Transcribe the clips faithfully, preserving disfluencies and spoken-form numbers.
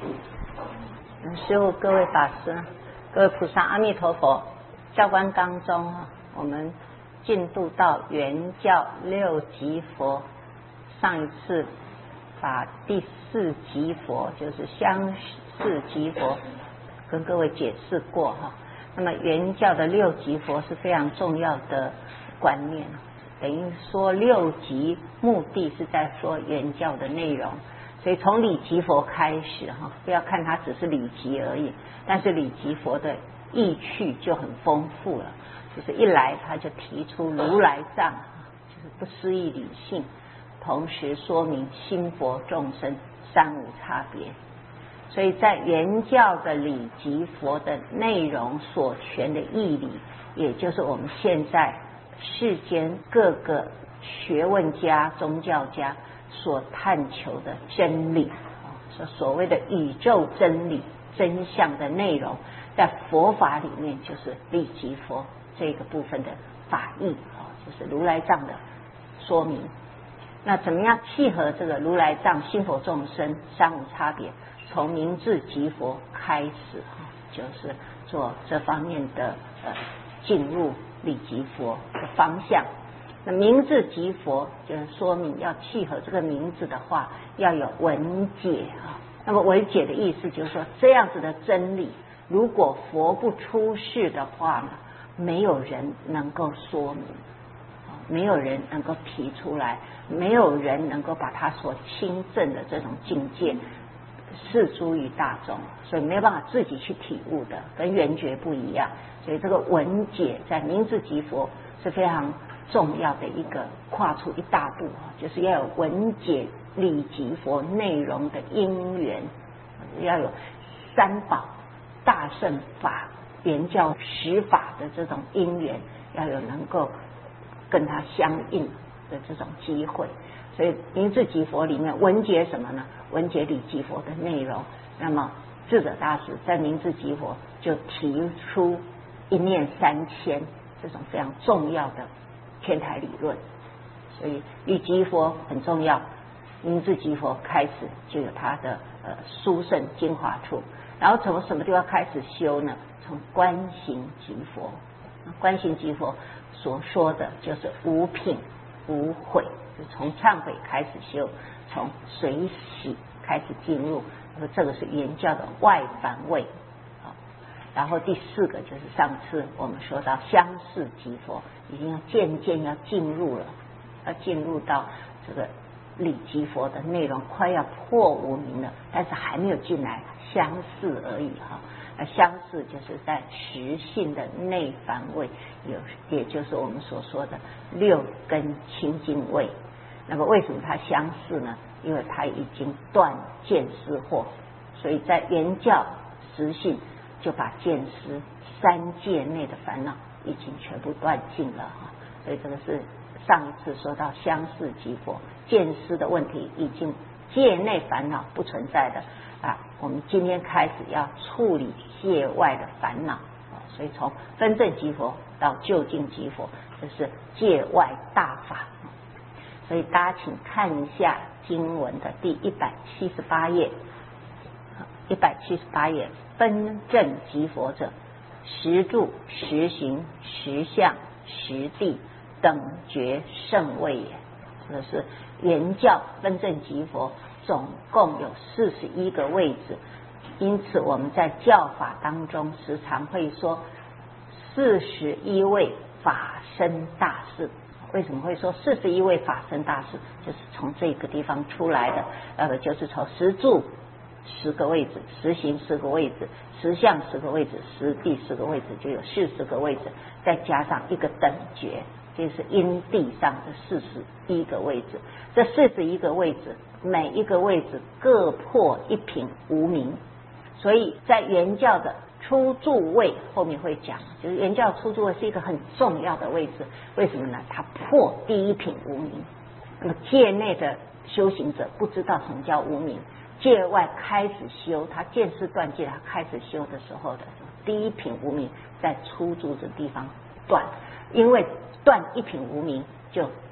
师父、各位法师、各位菩萨，阿弥陀佛。教官当中，我们进度到圆教六级佛，上一次把第四级佛，就是相似级佛，跟各位解释过哈。那么圆教的六级佛是非常重要的观念，等于说六级目的是在说圆教的内容。所以从理即佛开始哈，不要看它只是理即而已，但是理即佛的意趣就很丰富了。就是一来他就提出如来藏，就是不思议理性，同时说明心佛众生三无差别。所以在圆教的理即佛的内容所全的义理，也就是我们现在世间各个学问家、宗教家所探求的真理，所谓的宇宙真理真相的内容，在佛法里面就是理即佛这个部分的法义，就是如来藏的说明。那怎么样契合这个如来藏心佛众生三无差别？从明智即佛开始，就是做这方面的呃进入理即佛的方向。那明智即佛就是说明要契合这个名字的话，要有文解啊。那么文解的意思就是说，这样子的真理，如果佛不出世的话呢，没有人能够说明，没有人能够提出来，没有人能够把他所亲证的这种境界示诸于大众，所以没有办法自己去体悟的，跟圆觉不一样。所以这个文解在明智即佛是非常重要的一个跨出一大步，就是要有文解理即佛内容的因缘，要有三宝大乘法圆教十法的这种因缘，要有能够跟它相应的这种机会。所以明智即佛里面文解什么呢？文解理即佛的内容。那么智者大师在明智即佛就提出一念三千这种非常重要的天台理论。所以理即佛很重要，明智即佛开始就有它的呃殊胜精华处。然后从什么地方开始修呢？从观行即佛。观行即佛所说的就是无品无悔，就从忏悔开始修，从随喜开始进入，这个是圆教的外凡位。然后第四个就是上次我们说到相似即佛，已经要渐渐要进入了，要进入到这个理即佛的内容，快要破无明了，但是还没有进来，相似而已哈。那相似就是在实性的内凡位，有也就是我们所说的六根清净位。那么为什么它相似呢？因为它已经断见思惑，所以在圆教实性就把见思三界内的烦恼已经全部断尽了哈。所以这个是上一次说到相似即佛，见思的问题已经界内烦恼不存在的啊。我们今天开始要处理界外的烦恼啊，所以从分正即佛到究竟即佛，这是界外大法。所以大家请看一下经文的第一百七十八页，一百七十八页，分正即佛者，实住实行实相实地等觉圣位也。这个是圆教分正即佛总共有四十一个位置，因此我们在教法当中时常会说四十一位法身大士。为什么会说四十一位法身大士？就是从这个地方出来的，呃，就是从实住十个位置，实行十个位置，实相十个位置，实地十个位置，就有四十个位置，再加上一个等觉，就是因地上的四十一个位置。这四十一个位置，每一个位置各破一品无明，所以在圆教的初住位后面会讲，就是圆教初住位是一个很重要的位置。为什么呢？它破第一品无明。那么界内的修行者不知道什么叫无明，界外开始修，他见思断界，他开始修的时候的第一品无明在初住的地方断，因为断一品无明就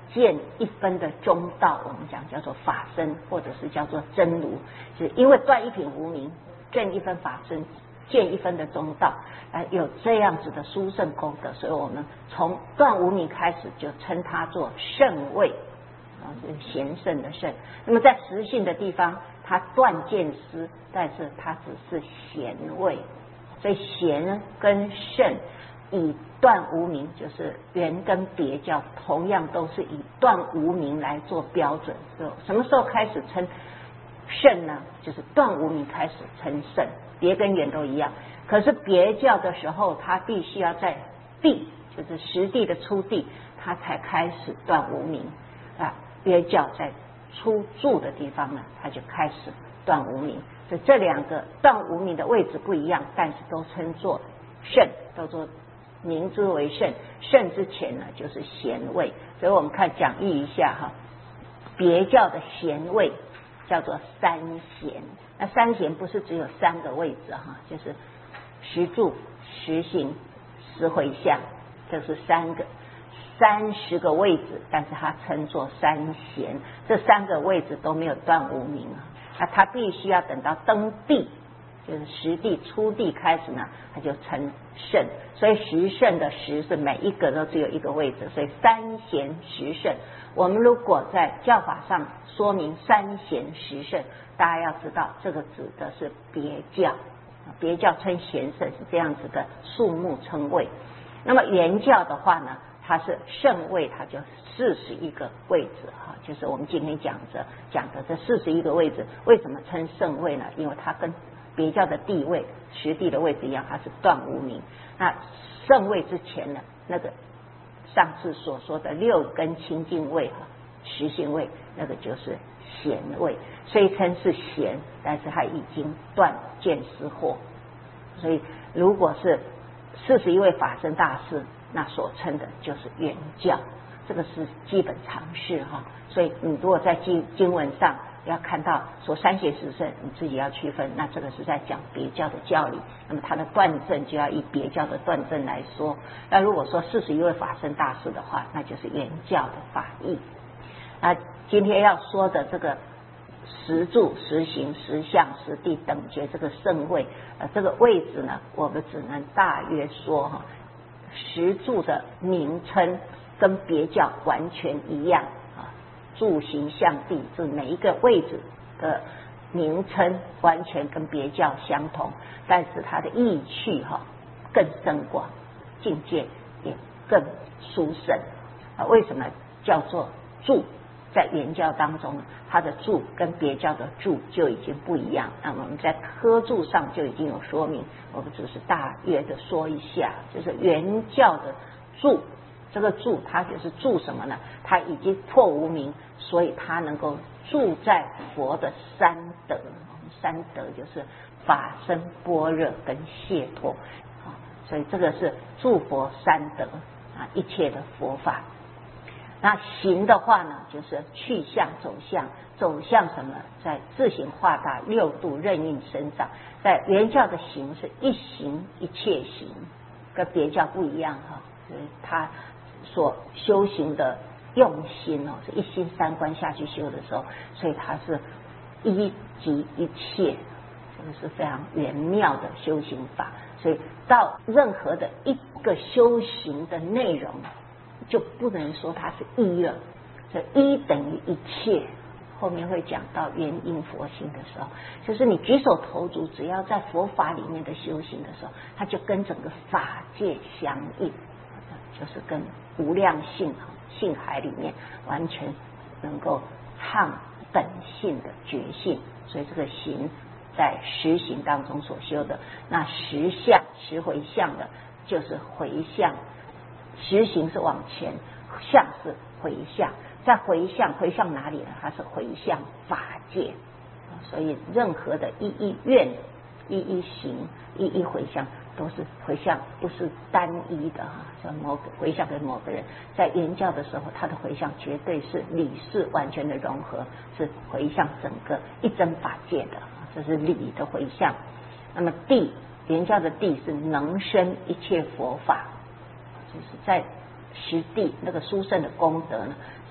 见一分的中道，我们讲叫做法身，或者是叫做真如，就是因为断一品无明，见一分法身，见一分的中道，呃，有这样子的殊胜功德，所以我们从断无明开始就称它做圣位啊，是贤圣的圣。那么在实性的地方，它断见思，但是它只是贤位，所以贤跟圣以断无明，就是缘跟别教，同样都是以断无明来做标准。什么时候开始称圣呢？就是断无明开始称圣，别跟缘都一样。可是别教的时候，它必须要在地，就是实地的初地，它才开始断无明啊。别教在初住的地方呢，它就开始断无明。所以这两个断无明的位置不一样，但是都称作圣，都做名之为圣。圣之前呢，就是贤位。所以我们看讲义一下哈，别教的贤位叫做三贤。那三贤不是只有三个位置哈，就是十住、十行、十回向，这是三个三十个位置，但是它称作三贤。这三个位置都没有断无明啊，那它必须要等到登地，就是实地初地开始呢，它就成圣。所以十圣的十是每一个都只有一个位置，所以三贤十圣。我们如果在教法上说明三贤十圣，大家要知道这个指的是别教，别教称贤圣是这样子的数目称谓。那么原教的话呢，它是圣位，它就四十一个位置哈，就是我们今天讲着讲的这四十一个位置。为什么称圣位呢？因为它跟别教的地位实地的位置一样，它是断无明。那圣位之前呢，那个上次所说的六根清净位哈，实性位，那个就是贤位，虽称是贤，但是它已经断见思惑。所以如果是四十一位法身大士，那所称的就是原教，这个是基本常识哈。所以你如果在经经文上要看到说三贤十圣，你自己要区分，那这个是在讲别教的教理，那么它的断证就要以别教的断证来说。那如果说四十一位法身大士的话，那就是原教的法义。那今天要说的这个十住、十行、十相、十地等觉这个圣位，呃，这个位置呢，我们只能大约说哈，十住的名称跟别教完全一样啊，住行相地这每一个位置的名称完全跟别教相同，但是它的意趣哈更深广，境界也更殊胜啊。为什么叫做住？在原教当中，它的住跟别教的住就已经不一样。那我们在科注上就已经有说明，我们只是大约的说一下，就是原教的住，这个住它就是住什么呢？它已经破无明，所以它能够住在佛的三德。三德就是法身、般若跟解脱啊，所以这个是住佛三德啊，一切的佛法。那行的话呢，就是去向走向，走向什么？在自行化大六度任运生长。在原教的行是一行一切行，跟别教不一样哈，所以他所修行的用心哦，是一心三观下去修的时候，所以他是一即一切，这个是非常圆妙的修行法。所以到任何的一个修行的内容，就不能说它是一了，所以一等于一切。后面会讲到原因佛性的时候，就是你举手投足，只要在佛法里面的修行的时候，它就跟整个法界相应，就是跟无量性性海里面完全能够唱本性的觉性。所以这个行在十行当中所修的，那十相十回向的就是回向。十行是往前，向是回向，在回向回向哪里呢？它是回向法界，所以任何的一一愿、一一行、一一回向都是回向，不是单一的哈。像某个回向给某个人，在原教的时候，他的回向绝对是理事完全的融合，是回向整个一真法界的，这是理的回向。那么地，原教的地是能生一切佛法。就是在实地那个殊胜的功德呢，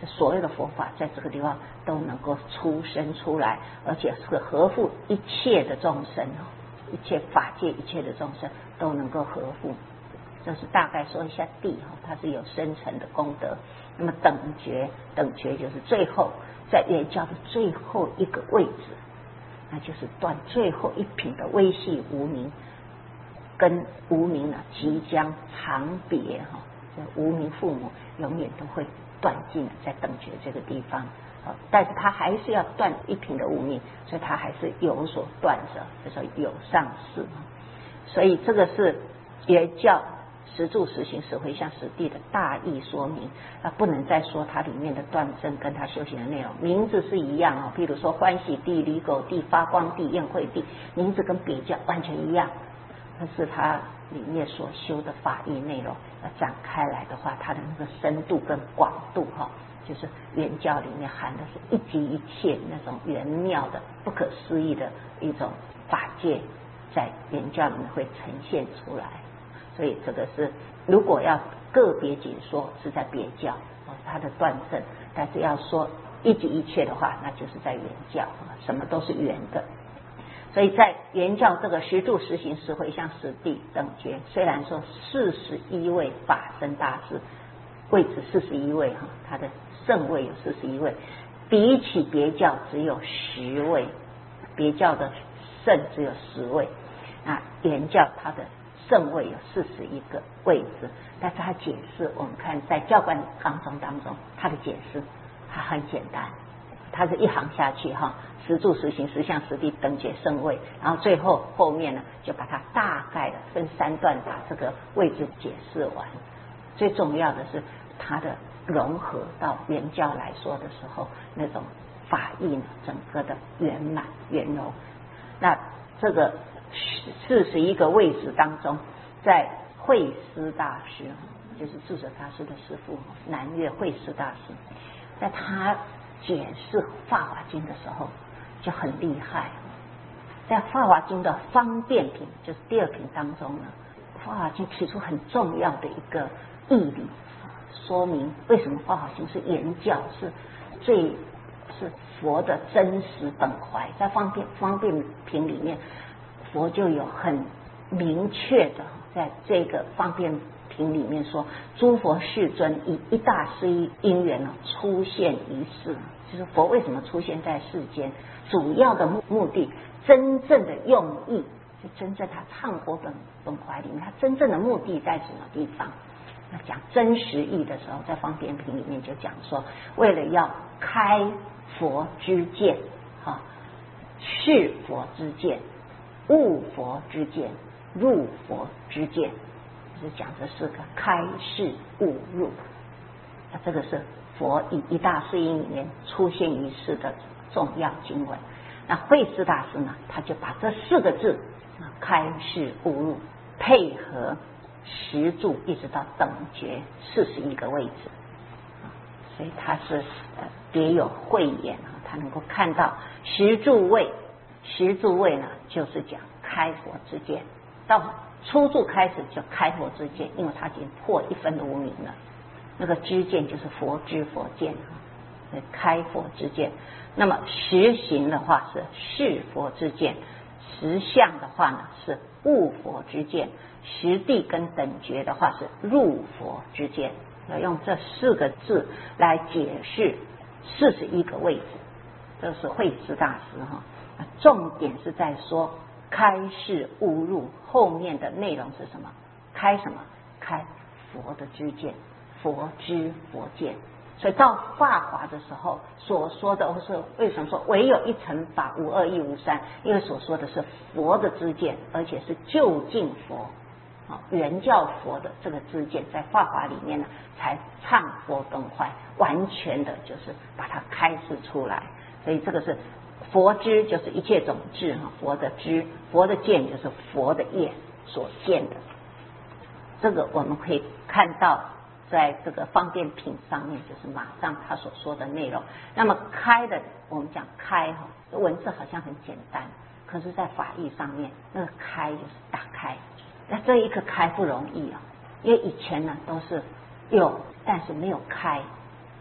所有的佛法在这个地方都能够出生出来，而且是合乎一切的众生，一切法界一切的众生都能够合乎。这是大概说一下地，它是有深层的功德。那么等觉，等觉就是最后在圆教的最后一个位置，那就是断最后一品的微细无明，跟无明呢即将长别哈，这无明父母永远都会断尽在等觉这个地方，但是他还是要断一品的无明，所以他还是有所断着，就说有上士。所以这个是圆教实住实行实回向实地的大意说明，啊，不能再说它里面的断证跟它修行的内容，名字是一样啊，譬如说欢喜地、离垢地、发光地、宴会地，名字跟别教完全一样，但是它里面所修的法义内容要展开来的话，它的那个深度跟广度哈，就是圆教里面含的是一即一切那种圆妙的不可思议的一种法界，在圆教里面会呈现出来。所以这个是如果要个别解说是在别教它的断证，但是要说一即一切的话，那就是在圆教，什么都是圆的。所以在圆教这个实住实行实回向实地等觉，虽然说四十一位法身大士位置四十一位哈，他的圣位有四十一位，比起别教只有十位，别教的圣只有十位，那圆教它的圣位有四十一个位置，但是他解释，我们看在教官纲中当中，他的解释他很简单，他是一行下去哈，实住实行实相实地等觉圣位，然后最后后面呢就把它大概的分三段把这个位置解释完。最重要的是它的融合到圆教来说的时候，那种法义呢整个的圆满圆融。那这个四十一个位置当中，在慧思大师，就是智者大师的师父南岳慧思大师，在他解释《法华经》的时候就很厉害。在《法华经》的方便品，就是第二品当中呢，《法华经》提出很重要的一个义理，说明为什么《法华经》是圆教，是最是佛的真实本怀。在方便方便品里面，佛就有很明确的在这个方便品里面说，诸佛世尊以一大事一因缘出现于世，就是佛为什么出现在世间，主要的目目的，真正的用意，就真正他唱佛本本怀里面，他真正的目的在什么地方？那讲真实义的时候，在方便品里面就讲说，为了要开佛之见，哈，示佛之见，悟佛之见，入佛之见，就是讲这四个开示悟入。那这个是佛以一大事因里面出现于世的重要经文。那慧思大师呢，他就把这四个字开示悟入配合实住一直到等觉四十一个位置，所以他是呃别有慧眼，他能够看到实住位。实住位呢，就是讲开佛之见，到初住开始就开佛之见，因为他已经破一分的无明了。那个知见就是佛知佛见，开佛之见。那么实行的话是示佛之见，实相的话呢是悟佛之见，实地跟等觉的话是入佛之见。要用这四个字来解释四十一个位置，这是慧思大师哈。重点是在说开示悟入，后面的内容是什么？开什么？开佛的知见，佛知佛见。所以到法华的时候所说的是，为什么说唯有一乘法，无二亦无三？因为所说的是佛的知见，而且是究竟佛原教佛的这个知见，在法华里面呢才唱佛本怀，完全的就是把它开示出来。所以这个是佛知，就是一切种智，佛的知，佛的见就是佛的业所见的。这个我们可以看到在这个方便品上面，就是马上他所说的内容。那么开的，我们讲开哈，文字好像很简单，可是在法义上面，那个开就是打开。那这一个开不容易啊，因为以前呢都是有，但是没有开，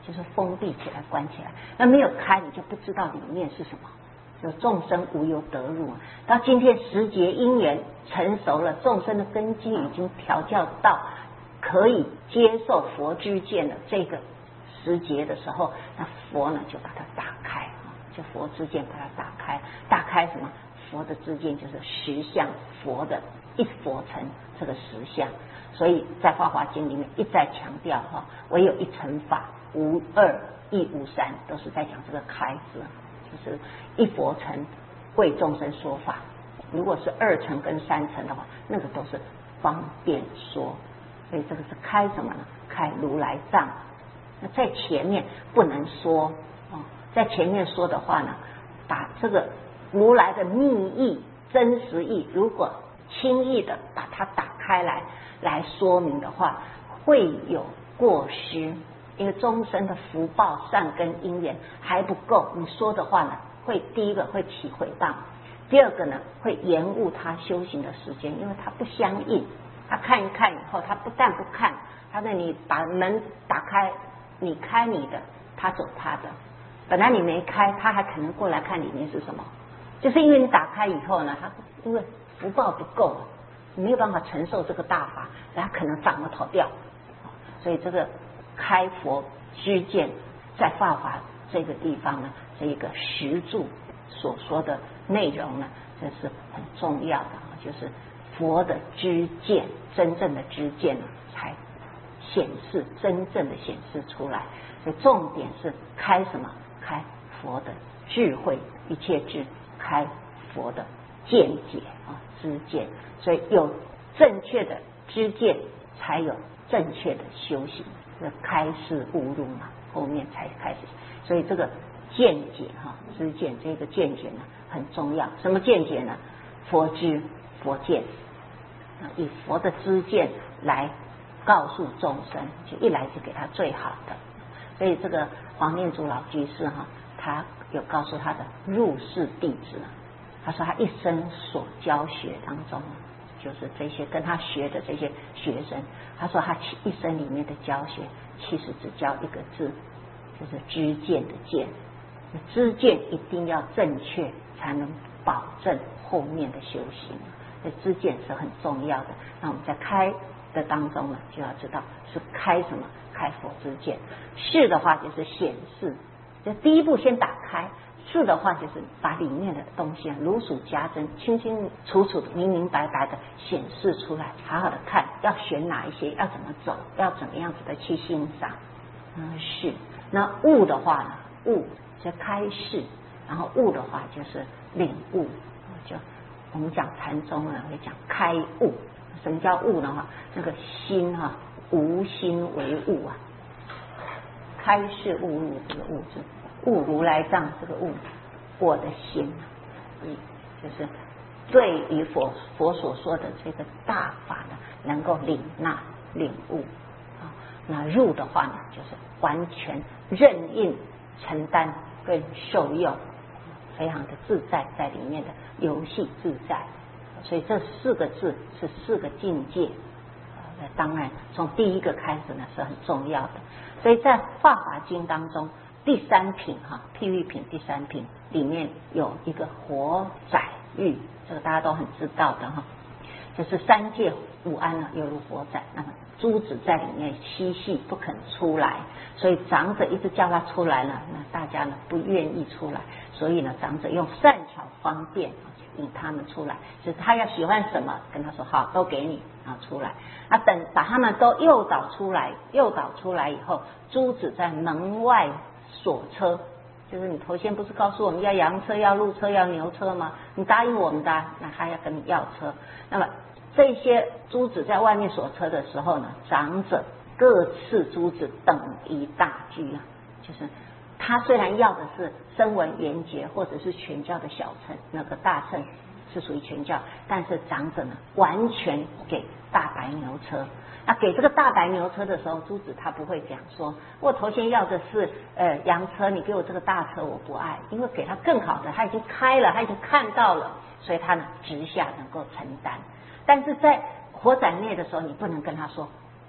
就是封闭起来关起来，那没有开你就不知道里面是什么，就众生无由得入。到今天十劫因缘成熟了，众生的根基已经调教到可以接受佛知见的这个时节的时候，那佛呢就把它打开，就佛知见把它打开。打开什么？佛的知见就是实相，佛的一佛成这个实相。所以在《法华经》里面一再强调哈，唯有一乘法，无二亦无三，都是在讲这个开字，就是一佛成为众生说法。如果是二乘跟三乘的话，那个都是方便说。所以这个是开什么呢？开如来藏。那在前面不能说哦，在前面说的话呢，把这个如来的密意、真实意，如果轻易的把它打开来来说明的话，会有过失。因为众生的福报、善根、因缘还不够，你说的话呢，会第一个会起毁谤，第二个呢会延误他修行的时间，因为他不相应。他看一看以后，他不但不看，他那你把门打开，你开你的，他走他的。本来你没开，他还可能过来看里面是什么，就是因为你打开以后呢，他因为福报不够，没有办法承受这个大法，他可能反而逃掉。所以这个开佛知见，在法华这个地方呢，这一个实著所说的内容呢，这是很重要的，就是佛的知见，真正的知见呢，才显示真正的显示出来。所以重点是开什么？开佛的智慧，一切智，开佛的见解啊，知见。所以有正确的知见，才有正确的修行。这开示悟入嘛，后面才开始。所以这个见解哈，知见这个见解呢很重要。什么见解呢？佛知佛见，以佛的知见来告诉众生，就一来就给他最好的。所以这个黄念祖老居士哈，他有告诉他的入室弟子，他说他一生所教学当中，就是这些跟他学的这些学生，他说他一生里面的教学其实只教一个字，就是知见的见。知见一定要正确，才能保证后面的修行。这知见是很重要的。那我们在开的当中呢，就要知道是开什么？开佛知见。示的话就是显示，就第一步先打开。示的话就是把里面的东西啊如数家珍，清清楚楚的、明明白白的显示出来，好好的看，要选哪一些，要怎么走，要怎么样子的去欣赏。嗯，是。那悟的话呢，悟是开示，然后悟的话就是领悟。就我们讲禅宗呢，会讲开悟。什么叫悟呢？哈，那个心哈、啊，无心为悟啊。开示悟入这个悟字，悟如来藏这个悟，我的心，嗯，就是对于佛佛所说的这个大法呢，能够领纳领悟啊。那入的话呢，就是完全任应承担跟受用，非常的自在，在里面的游戏自在。所以这四个字是四个境界，呃，当然从第一个开始呢是很重要的。所以在《法华经》当中，第三品哈，譬喻品第三品里面有一个火宰喻，这个大家都很知道的哈，就是三界五安呢犹如火宰，那么诸子在里面嬉戏不肯出来，所以长者一直叫他出来了，那大家呢不愿意出来，所以呢长者用善巧方便引他们出来，就是他要喜欢什么，跟他说好，都给你啊出来。那等把他们都诱导出来，诱导出来以后，诸子在门外锁车，就是你头先不是告诉我们要羊车、要鹿车、要牛车吗？你答应我们的，那他要跟你要车。那么这些诸子在外面锁车的时候呢，长者各赐诸子等一大居啊，就是他虽然要的是声闻缘觉或者是全教的小乘，那个大乘是属于全教，但是长者呢完全给大白牛车。那给这个大白牛车的时候，诸子他不会讲说我头先要的是呃羊车，你给我这个大车我不爱，因为给他更好的，他已经开了，他已经看到了，所以他呢直下能够承担。但是在火斩灭的时候，你不能跟他说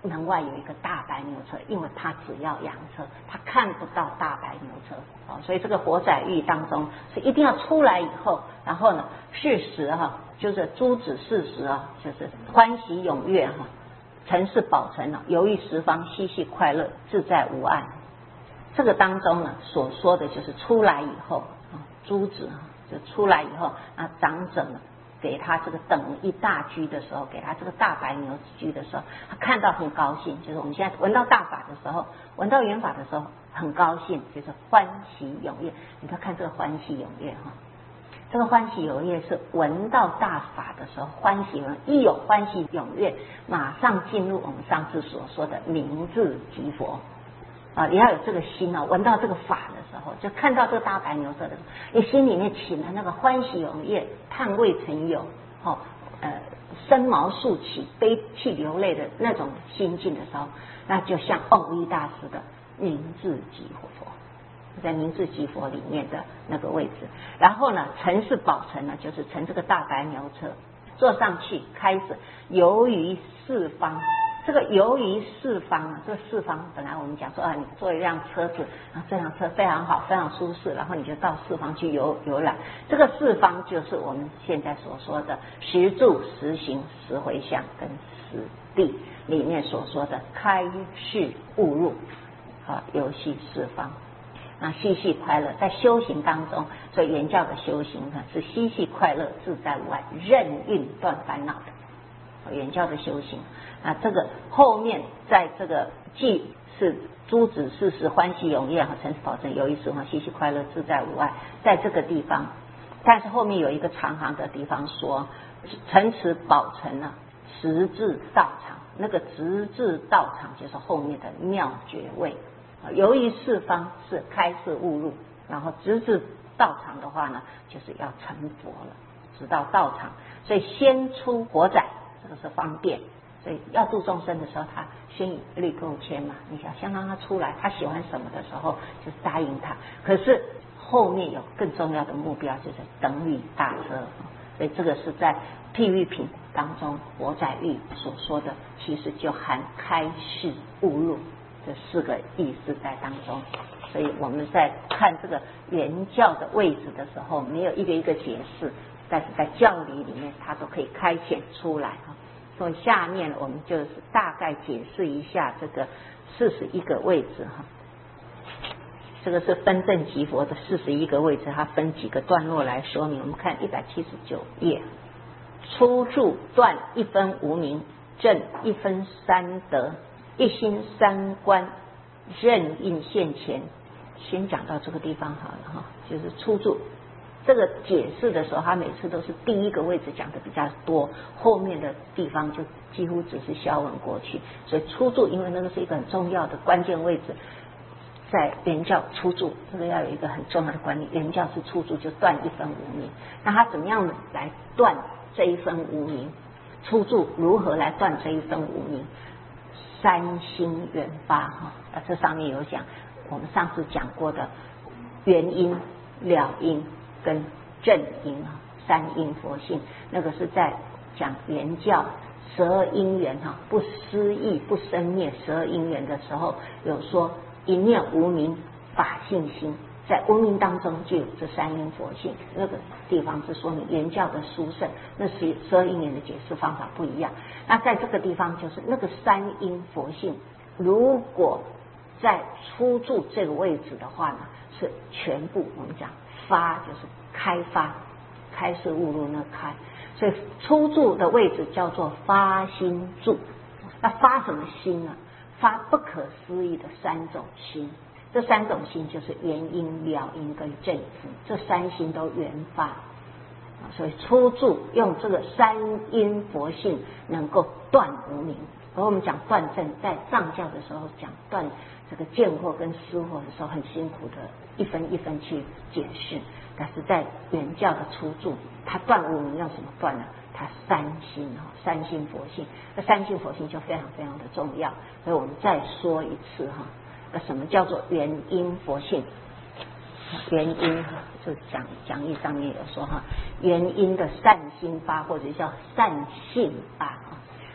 门外有一个大白牛车，因为他只要羊车，他看不到大白牛车哦，所以这个火载喻当中是一定要出来以后，然后呢事实哈，就是诸子事实啊，就是欢喜踊跃哈，成事宝成了，游于十方，嬉戏快乐，自在无碍。这个当中呢所说的就是出来以后啊，诸子就出来以后啊，长者呢给他这个等一大居的时候，给他这个大白牛居的时候，他看到很高兴，就是我们现在闻到大法的时候，闻到缘法的时候很高兴，就是欢喜踊跃。你看看这个欢喜踊跃哈，这个欢喜踊跃是闻到大法的时候欢喜踊跃，一有欢喜踊跃，马上进入我们上次所说的明智即佛啊，也要有这个心啊，闻到这个法的时候，就看到这个大白牛车的时候，你心里面起了那个欢喜踊跃、叹未曾有，哦，呃，生毛竖起、悲泣流泪的那种心境的时候，那就像蕅益大师的明智即佛，在明智即佛里面的那个位置。然后呢，成事宝成呢，就是乘这个大白牛车坐上去，开始游于四方。这个游于四方啊，这个四方本来我们讲说啊，你坐一辆车子啊，这辆车非常好，非常舒适，然后你就到四方去游游览。这个四方就是我们现在所说的十住、十行、十回向跟十地里面所说的开示悟入啊，游戏四方啊，嬉戏快乐，在修行当中，所以原教的修行呢是嬉戏快乐、自在无碍、任运断烦恼的。原教的修行啊，这个后面在这个既是诸子事实欢喜踊跃哈，成事宝成，游于十方，嬉戏快乐，自在无碍，在这个地方，但是后面有一个长行的地方说，成此宝成啊，直至道场，那个直至道场就是后面的妙觉位，游于四方是开示悟入，然后直至道场的话呢，就是要成佛了，直到道场，所以先出火载。这个是方便，所以要度众生的时候，他先以律购牵嘛。你想先让他出来，他喜欢什么的时候，就答应他。可是后面有更重要的目标，就是等与大车。所以这个是在譬喻品当中，火载喻所说的，其实就含开示悟入这四个意思在当中。所以我们在看这个原教的位置的时候，没有一个一个解释。但是在教理里面，它都可以开显出来哈。所以下面我们就是大概解释一下这个四十一个位置哈。这个是分正即佛的四十一个位置，它分几个段落来说明。我们看一百七十九页，初住断一分无明，正一分三德，一心三观，任印现前。先讲到这个地方好了哈，就是初住。这个解释的时候，他每次都是第一个位置讲的比较多，后面的地方就几乎只是消文过去。所以初住，因为那个是一个很重要的关键位置，在原教初住，这个要有一个很重要的观念。原教是初住就断一分无明，那他怎么样来断这一分无明？初住如何来断这一分无明？三心缘发哈，啊，这上面有讲，我们上次讲过的原因、了因。跟正因啊，三因佛性，那个是在讲原教十二因缘哈，不思议不生灭十二因缘的时候，有说一念无明法性心，在无明当中就有这三因佛性，那个地方是说明原教的殊胜，那是十二因缘的解释方法不一样。那在这个地方就是那个三因佛性，如果在初住这个位置的话呢，是全部我们讲。发就是开发，开是悟入那开，所以初住的位置叫做发心住。那发什么心呢？发不可思议的三种心，这三种心就是原因、了因跟正因，这三心都原发。所以初住用这个三因佛性能够断无明。而我们讲断正，在藏教的时候讲断这个见惑跟思惑的时候，很辛苦的一分一分去解释。但是在原教的初住，它断无明用什么断呢？它三心哈，三心佛性。那三心佛性就非常非常的重要。所以我们再说一次哈，那什么叫做原因佛性？原因哈，就讲讲义上面有说哈，原因的善心发或者叫善性发哈。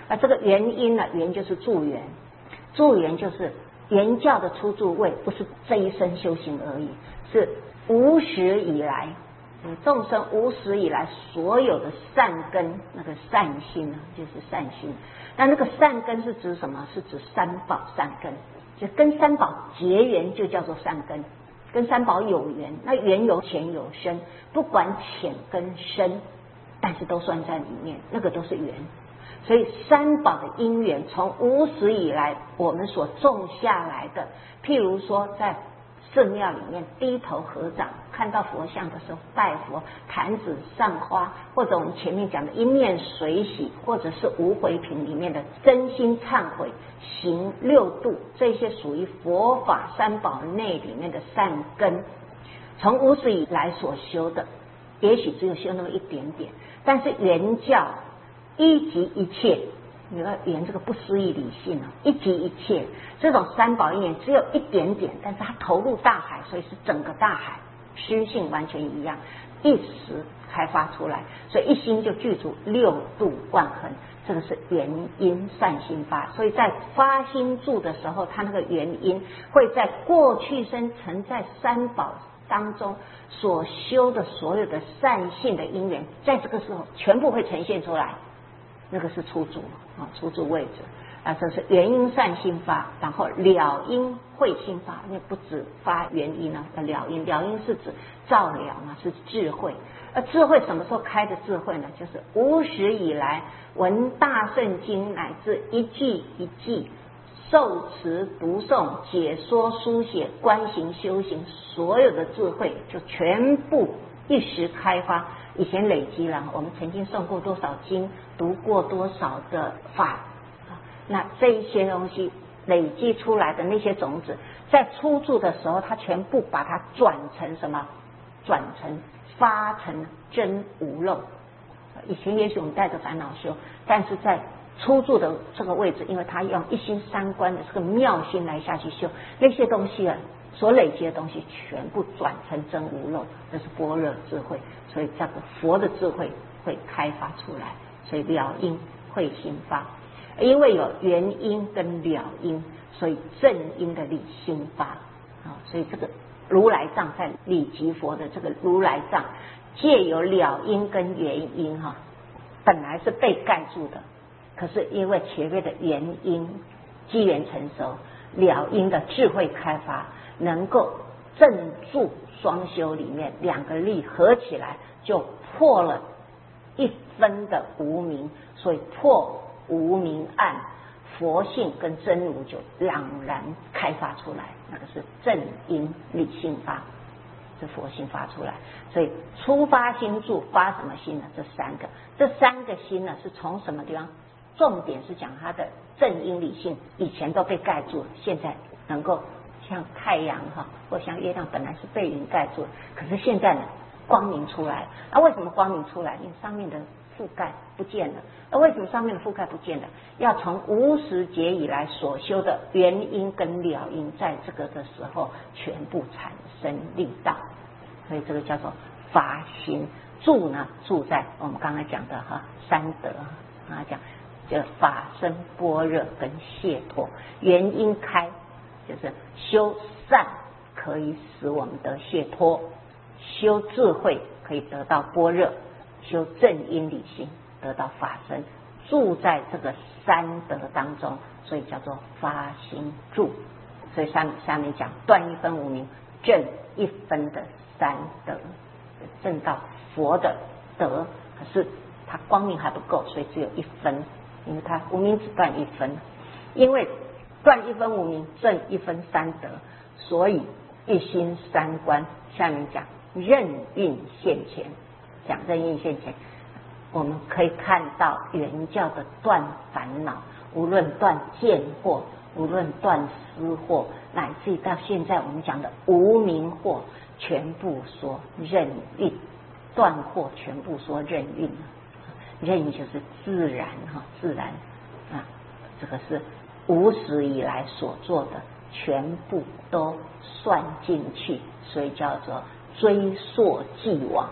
那这个原因呢，原就是助缘，助缘就是原教的初住位，不是这一生修行而已，是无始以来，众生无始以来所有的善根，那个善心呢，就是善心。那那个善根是指什么？是指三宝善根，就跟三宝结缘就叫做善根，跟三宝有缘，那缘有浅有深，不管浅跟深，但是都算在里面，那个都是缘。所以三宝的因缘从无始以来我们所种下来的，譬如说在寺庙里面低头合掌，看到佛像的时候拜佛，坛子上花，或者我们前面讲的一面水洗，或者是无悔品里面的真心忏悔，行六度，这些属于佛法三宝内里面的善根，从无始以来所修的，也许只有修那么一点点，但是原教一即一切，你要言这个不思议理性啊，一即一切，这种三宝因缘只有一点点，但是它投入大海，所以是整个大海，虚性完全一样，一时开发出来，所以一心就具足六度万恒，这个是原因善心发。所以在发心住的时候，它那个原因会在过去生曾在三宝当中所修的所有的善性的因缘，在这个时候全部会呈现出来，那个是初住啊，初住位置啊，这是原因善心发，然后了因慧心发，那不止发原因啊，了因，了因是指照了嘛，是智慧。而智慧什么时候开的智慧呢？就是无始以来闻大圣经乃至一句一句受持读诵解说书写观行修行，所有的智慧就全部一时开发。以前累积了，我们曾经诵过多少经，读过多少的法，那这一些东西累积出来的那些种子，在初住的时候，它全部把它转成什么？转成发成真无漏。以前也许我们带着烦恼修，但是在初住的这个位置，因为它用一心三观的这个妙心来下去修，那些东西啊，所累积的东西全部转成真无漏，这是般若智慧。所以这个佛的智慧会开发出来，所以了因慧心发。因为有原因跟了因，所以正因的理心发啊。所以这个如来藏在理即佛的这个如来藏，借有了因跟原因哈，本来是被盖住的，可是因为前面的原因机缘成熟，了因的智慧开发，能够正助双修里面两个力合起来，就破了一分的无明，所以破无明暗，佛性跟真如就朗然开发出来，那个是正因理性发，是佛性发出来。所以初发心住发什么心呢？这三个，这三个心呢是从什么地方？重点是讲它的正因理性，以前都被盖住了，现在能够像太阳哈，或像月亮本来是被云盖住，可是现在呢光明出来了。那为什么光明出来？因为上面的覆盖不见了。那为什么上面的覆盖不见了？要从无始劫以来所修的原因跟了因，在这个的时候全部产生力道，所以这个叫做发心住呢，住在我们刚才讲的哈三德啊，讲就法身般若跟解脱。原因开就是修善可以使我们得解脱，修智慧可以得到般若，修正因理性得到法身，住在这个三德当中，所以叫做发心住。所以下面下面讲断一分无明，正一分的三德，正到佛的德，可是它光明还不够，所以只有一分，因为它无明只断一分，因为断一分无明，正一分三德，所以一心三观。下面讲任运现前，讲任运现前，我们可以看到原教的断烦恼，无论断见惑，无论断思惑，乃至于到现在我们讲的无明惑，全部说任运，断惑全部说任运。任运就是自然哈，自然啊，这个是无始以来所做的，全部都算进去，所以叫做追溯既往。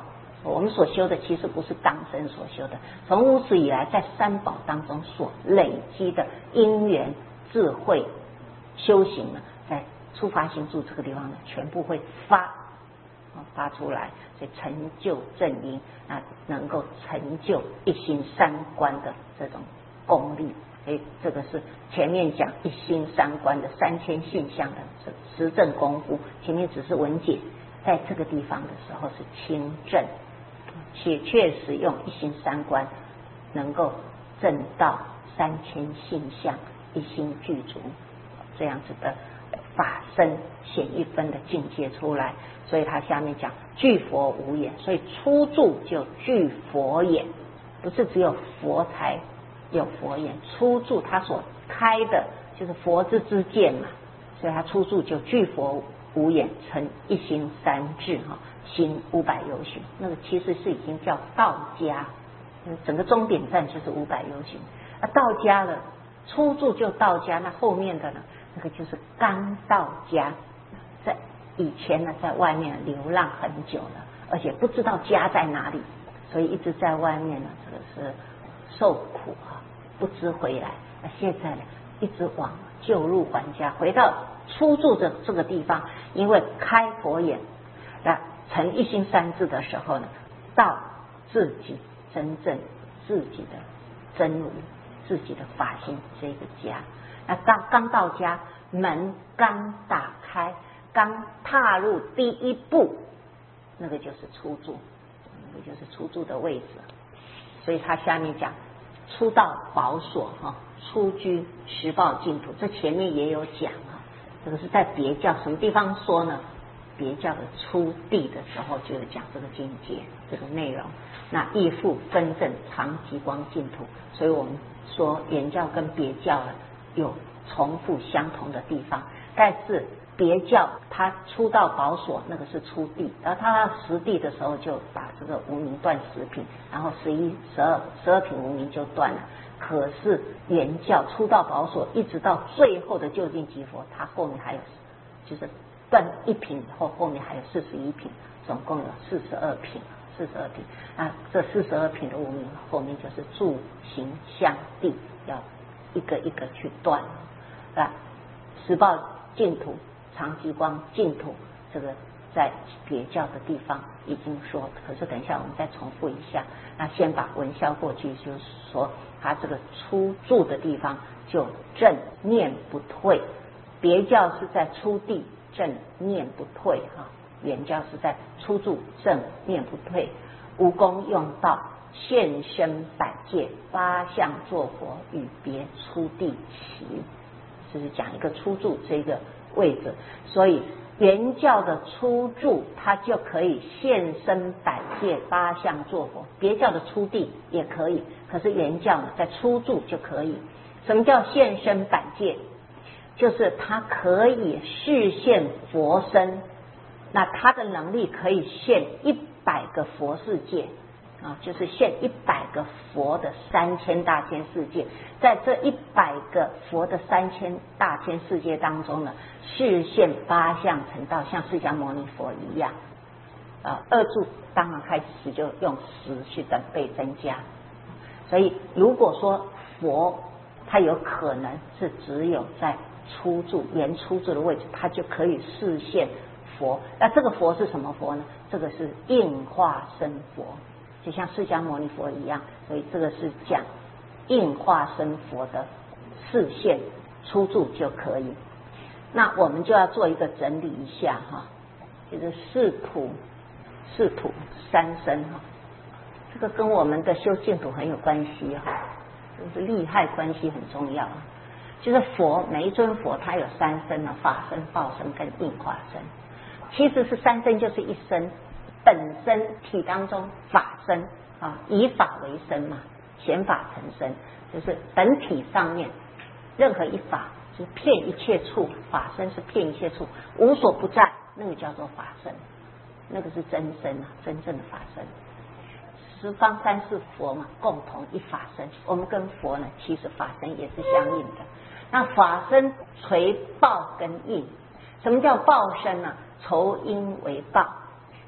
我们所修的其实不是当生所修的，从无始以来在三宝当中所累积的因缘智慧修行呢，在初发心住这个地方呢，全部会发发出来，所以成就正因，那能够成就一心三观的这种功力。所以这个是前面讲一心三观的三千性相的实证功夫，前面只是文解，在这个地方的时候是清正，且确实用一心三观能够证到三千性相一心具足这样子的法身显一分的境界出来。所以他下面讲具佛无眼，所以初住就具佛眼，不是只有佛才有佛眼，初住他所开的就是佛之之见嘛，所以他初住就具佛无眼，成一心三智哈，行五百由行，那个其实是已经叫道家，整个终点站就是五百由行啊。道家了，初住就道家，那后面的呢，那个就是刚道家，在以前呢，在外面流浪很久了，而且不知道家在哪里，所以一直在外面呢，这个是受苦啊，不知回来。那现在呢，一直往旧路还家，回到初住的这个地方，因为开佛眼，那成一心三智的时候呢，到自己真正自己的真如，自己的法心这个家。那刚刚到家，门刚打开，刚踏入第一步，那个就是初住，那个就是初住的位置。所以他下面讲初到宝所哈，初居十报净土，这前面也有讲啊。这个是在别教什么地方说呢？别教的初地的时候就有讲这个境界这个内容。那亦复分证常极光净土，所以我们说原教跟别教呢有重复相同的地方，但是别教他初到宝所那个是初地，然后他到十地的时候就把这个无明断十品，然后十一十二十二品无明就断了。可是原教初到宝所一直到最后的究竟极佛，他后面还有就是断一品以后，后面还有四十一品，总共有四十二品，四十二品。那这四十二品的无明后面就是住行相地，要一个一个去断啊。十报净土、常极光净土，这个在别教的地方已经说，可是等一下我们再重复一下。那先把文消过去，就是说他这个初住的地方就正念不退，别教是在初地正念不退哈，原教是在初住正念不退。无功用道现身百界八相作佛，与别初地齐，就是讲一个初住这个位置。所以原教的初住它就可以现身百界八相作佛，别教的初地也可以，可是原教呢在初住就可以。什么叫现身百界？就是它可以示现佛身，那它的能力可以现一百个佛世界啊，就是现一百个佛的三千大千世界。在这一百个佛的三千大千世界当中呢，示现八相成道，像释迦牟尼佛一样啊。二住当然开始就用十去等倍增加。所以如果说佛它有可能是只有在初住原初住的位置，它就可以示现佛。那这个佛是什么佛呢？这个是应化身佛，就像释迦牟尼佛一样。所以这个是讲应化身佛的示现，初住就可以。那我们就要做一个整理一下哈，就是四土四土三身哈，这个跟我们的修净土很有关系哈，就是利害关系很重要。就是佛每一尊佛它有三身啊，法身、报身跟应化身。其实是三身就是一身，本身体当中法身啊，以法为身嘛，显法成身，就是本体上面任何一法就是遍一切处，法身是遍一切处，无所不在，那个叫做法身，那个是真身啊，真正的法身。十方三世佛嘛，共同一法身，我们跟佛呢，其实法身也是相应的。那法身垂报跟应，什么叫报身呢？酬因为报，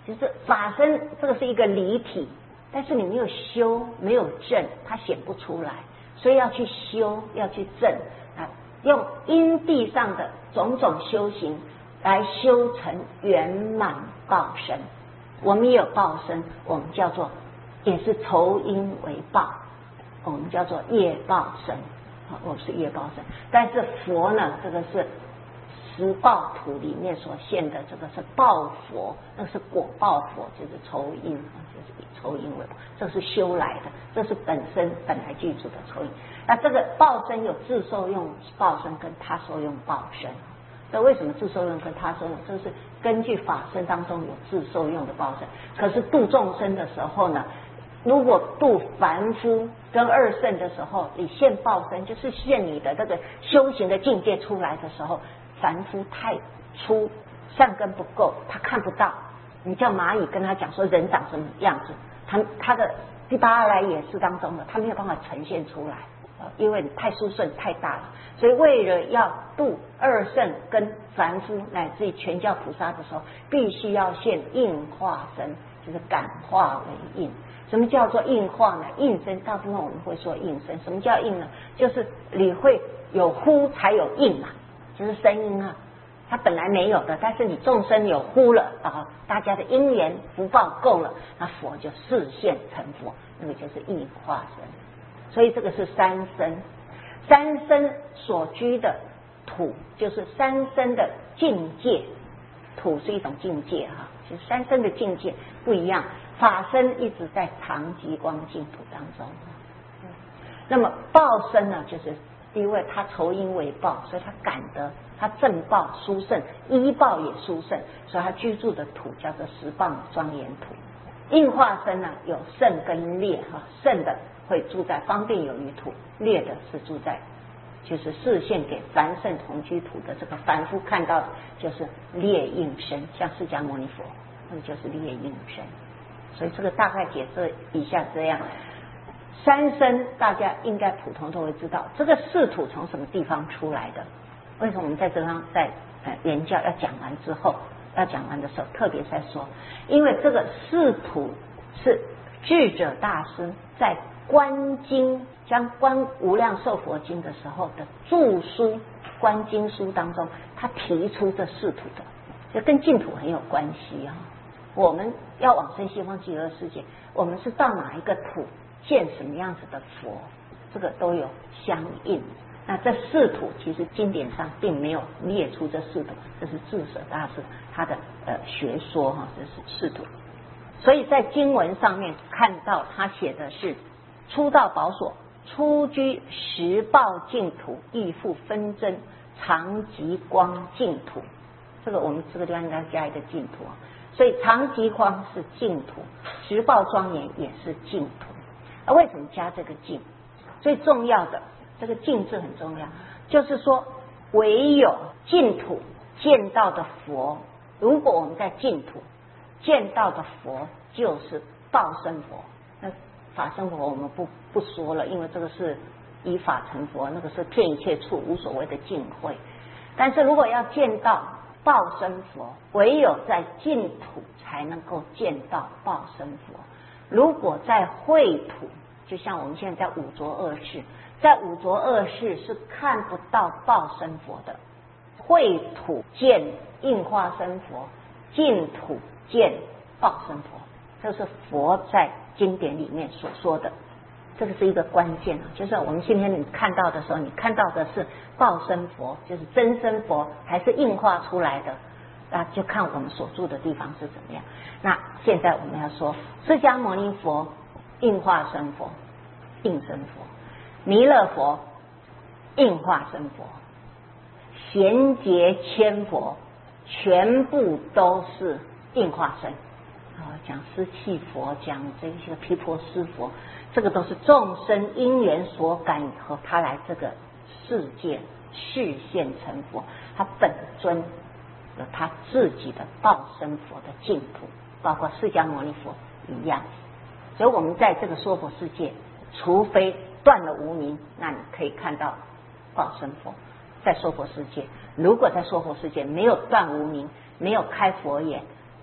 就是法身这个是一个离体，但是你没有修没有证，它显不出来，所以要去修要去证啊，用因地上的种种修行来修成圆满报身。我们也有报身，我们叫做也是酬因为报，我们叫做业报身，我是业报身。但是佛呢，这个是十报图里面所现的，这个是报佛，那是果报佛，就是酬因，就是以酬因为报，这是修来的，这是本身本来具足的酬因。那这个报身有自受用报身跟他受用报身。这为什么自受用跟他受用？这是根据法身当中有自受用的报身。可是度众生的时候呢，如果度凡夫跟二圣的时候，你现报身，就是现你的这个修行的境界出来的时候，凡夫太粗，善根不够，他看不到。你叫蚂蚁跟他讲说人长什么样子，他他的第八阿赖耶识当中的他没有办法呈现出来，因为你太殊胜太大了。所以为了要度二圣跟凡夫乃至于全教菩萨的时候，必须要现应化身，就是感化为应。什么叫做应化呢？应身，大部分我们会说应身。什么叫应呢？就是你会有呼才有应嘛，就是声音啊，它本来没有的，但是你众生有呼了啊，大家的因缘福报够了，那佛就示现成佛，那个就是应化身。所以这个是三身。三身所居的土，就是三身的境界。土是一种境界哈，其实三身的境界不一样。法身一直在常极光净土当中。那么报身呢，就是因为他酬因为报，所以他感得，他正报殊胜，依报也殊胜，所以他居住的土叫做十棒庄严土。应化身呢，有胜跟劣哈，胜的会住在方便有余土，劣的是住在就是示现给凡圣同居土的这个凡夫看到的就是劣应身，像释迦牟尼佛，那个就是劣应身。所以这个大概解释一下这样。三身大家应该普通都会知道，这个四土从什么地方出来的？为什么我们在这方在呃原教要讲完之后，要讲完的时候特别在说，因为这个四土是智者大师在观经将观无量寿佛经的时候的注书观经书当中，他提出这四土的，就跟净土很有关系啊。我们要往生西方极乐世界，我们是到哪一个土见什么样子的佛，这个都有相应。那这四土其实经典上并没有列出这四土，这是智者大师他的呃学说哈，这是四土。所以在经文上面看到他写的是初到宝所，初居十报净土，亦复分真常极光净土。这个我们这个地方应该加一个净土啊。所以常极光是净土，十报庄严也是净土。啊，为什么加这个净？最重要的这个净字很重要，就是说唯有净土见到的佛，如果我们在净土见到的佛就是报身佛，那法身佛我们不不说了，因为这个是依法成佛，那个是遍一切处无所谓的净慧。但是如果要见到报身佛，唯有在净土才能够见到报身佛。如果在秽土，就像我们现在在五浊恶世，在五浊恶世是看不到报身佛的。秽土见应化身佛，净土见报身佛，这是佛在经典里面所说的，这个是一个关键啊，就是我们今天你看到的时候，你看到的是报身佛，就是真身佛，还是应化出来的，那就看我们所住的地方是怎么样。那现在我们要说，释迦牟尼佛应化身佛，应身佛；弥勒佛应化身佛；贤劫千佛全部都是应化身。啊，讲施气佛，讲这些毗婆尸佛，这个都是众生因缘所感以后，他来这个世界示现成佛，他本尊有他自己的报身佛的净土，包括释迦牟尼佛一样。所以我们在这个娑婆世界，除非断了无明，那你可以看到报身佛在娑婆世界。如果在娑婆世界没有断无明，没有开佛眼，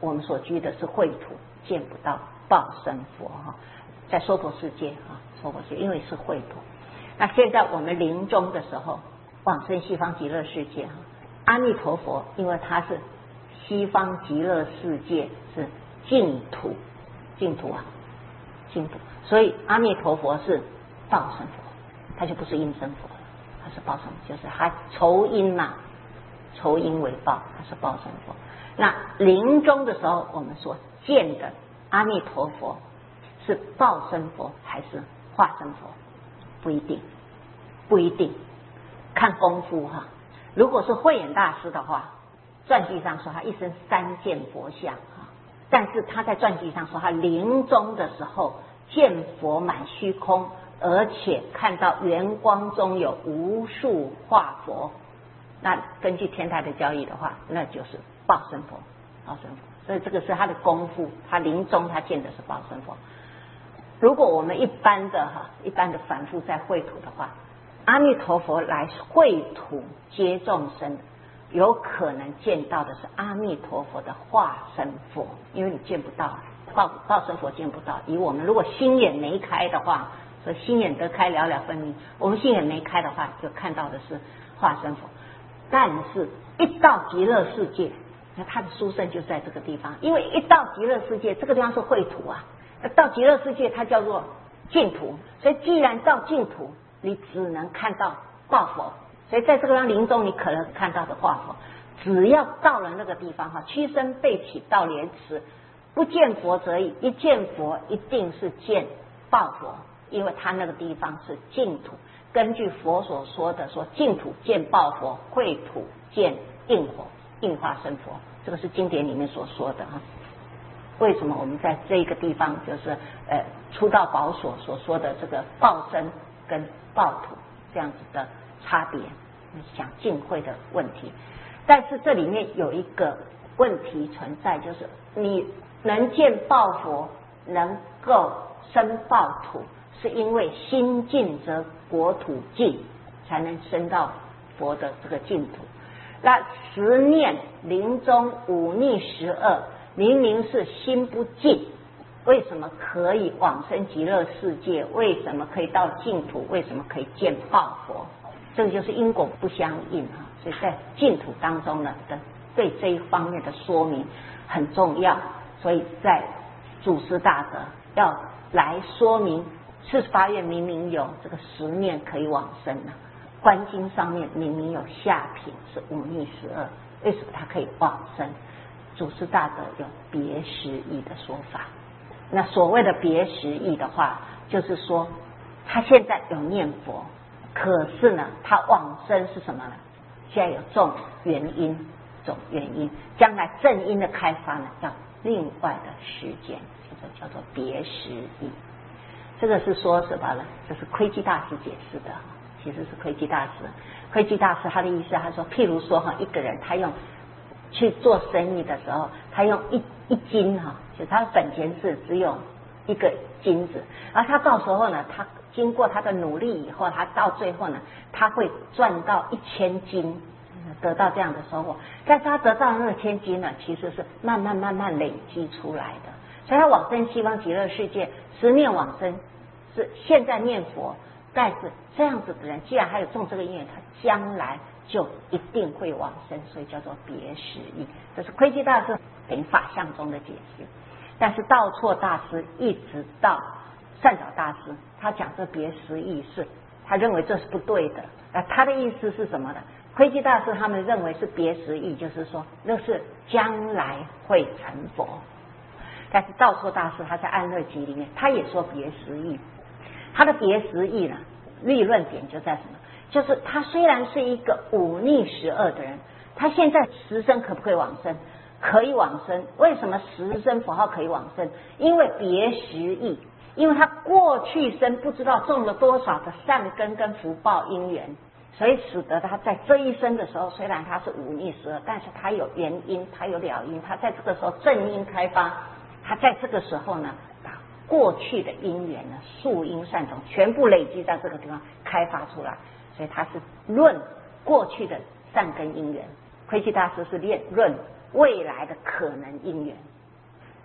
我们所居的是秽土，见不到报身佛哈，在娑婆世界啊，娑婆世界因为是秽土。那现在我们临终的时候，往生西方极乐世界哈，阿弥陀佛，因为他是西方极乐世界是净土，净土啊，净土，所以阿弥陀佛是报身佛，他就不是因身佛了，他是报身佛，就是他酬因嘛，酬因为报，他是报身佛。那临终的时候，我们所见的阿弥陀佛是报身佛还是化身佛？不一定，不一定，看功夫哈。如果是慧眼大师的话，传记上说他一生三见佛像哈，但是他在传记上说他临终的时候见佛满虚空，而且看到圆光中有无数化佛。那根据天台的教义的话，那就是报身佛，报身佛。所以这个是他的功夫，他临终他见的是报身佛。如果我们一般的哈，一般的凡夫在秽土的话，阿弥陀佛来秽土接众生，有可能见到的是阿弥陀佛的化身佛，因为你见不到报报身佛见不到。以我们如果心眼没开的话，所以心眼得开了了分明，我们心眼没开的话，就看到的是化身佛。但是一到极乐世界，那他的殊胜就在这个地方，因为一到极乐世界，这个地方是秽土啊，到极乐世界它叫做净土，所以既然到净土，你只能看到报佛，所以在这个地方临终你可能看到的化佛，只要到了那个地方哈，屈身背起到莲池，不见佛则已，一见佛一定是见报佛，因为他那个地方是净土。根据佛所说的说，净土见报佛，秽土见应佛，应化身佛，这个是经典里面所说的哈。为什么我们在这个地方就是呃出道宝所所说的这个报身跟报土这样子的差别，讲净慧的问题。但是这里面有一个问题存在，就是你能见报佛，能够生报土，是因为心净则国土净，才能升到佛的这个净土。那十念临终五逆十恶，明明是心不净，为什么可以往生极乐世界？为什么可以到净土？为什么可以见报佛？这个就是因果不相应哈。所以在净土当中呢，的对这一方面的说明很重要。所以在祖师大德要来说明四十八愿明明有这个十念可以往生呢、啊，观经上面明明有下品是五逆十恶，为什么它可以往生？祖师大德有别实义的说法。那所谓的别实义的话，就是说他现在有念佛，可是呢，他往生是什么呢？现在有种原因，种原因，将来正因的开发呢，要另外的时间，这个叫做别实义。这个是说什么呢？这是窥基大师解释的，其实是窥基大师。窥基大师他的意思，他说，譬如说哈，一个人他用去做生意的时候，他用一一斤哈，就他本钱是只有一个金子，而他到时候呢，他经过他的努力以后，他到最后呢，他会赚到一千金，得到这样的收获。但是他得到那个千金呢，其实是慢慢慢慢累积出来的。所以他往生西方极乐世界，十念往生是现在念佛，但是这样子的人，既然还有种这个因缘，他将来就一定会往生，所以叫做别实义。这是窥基大师等于法相中的解释。但是道错大师一直到善导大师，他讲这别实义是他认为这是不对的。那他的意思是什么呢？窥基大师他们认为是别实义，就是说那是将来会成佛。但是道错大师他在安乐集里面，他也说别实义。他的别实义呢，立论点就在什么？就是他虽然是一个五逆十恶的人，他现在十生可不可以往生？可以往生。为什么十生佛号可以往生？因为别实义，因为他过去生不知道种了多少的善根跟福报因缘，所以使得他在这一生的时候，虽然他是五逆十恶，但是他有原因，他有了因，他在这个时候正因开发，他在这个时候呢，把过去的因缘呢，树因善种全部累积在这个地方开发出来，所以他是论过去的善根因缘。窥基大师是练论未来的可能因缘，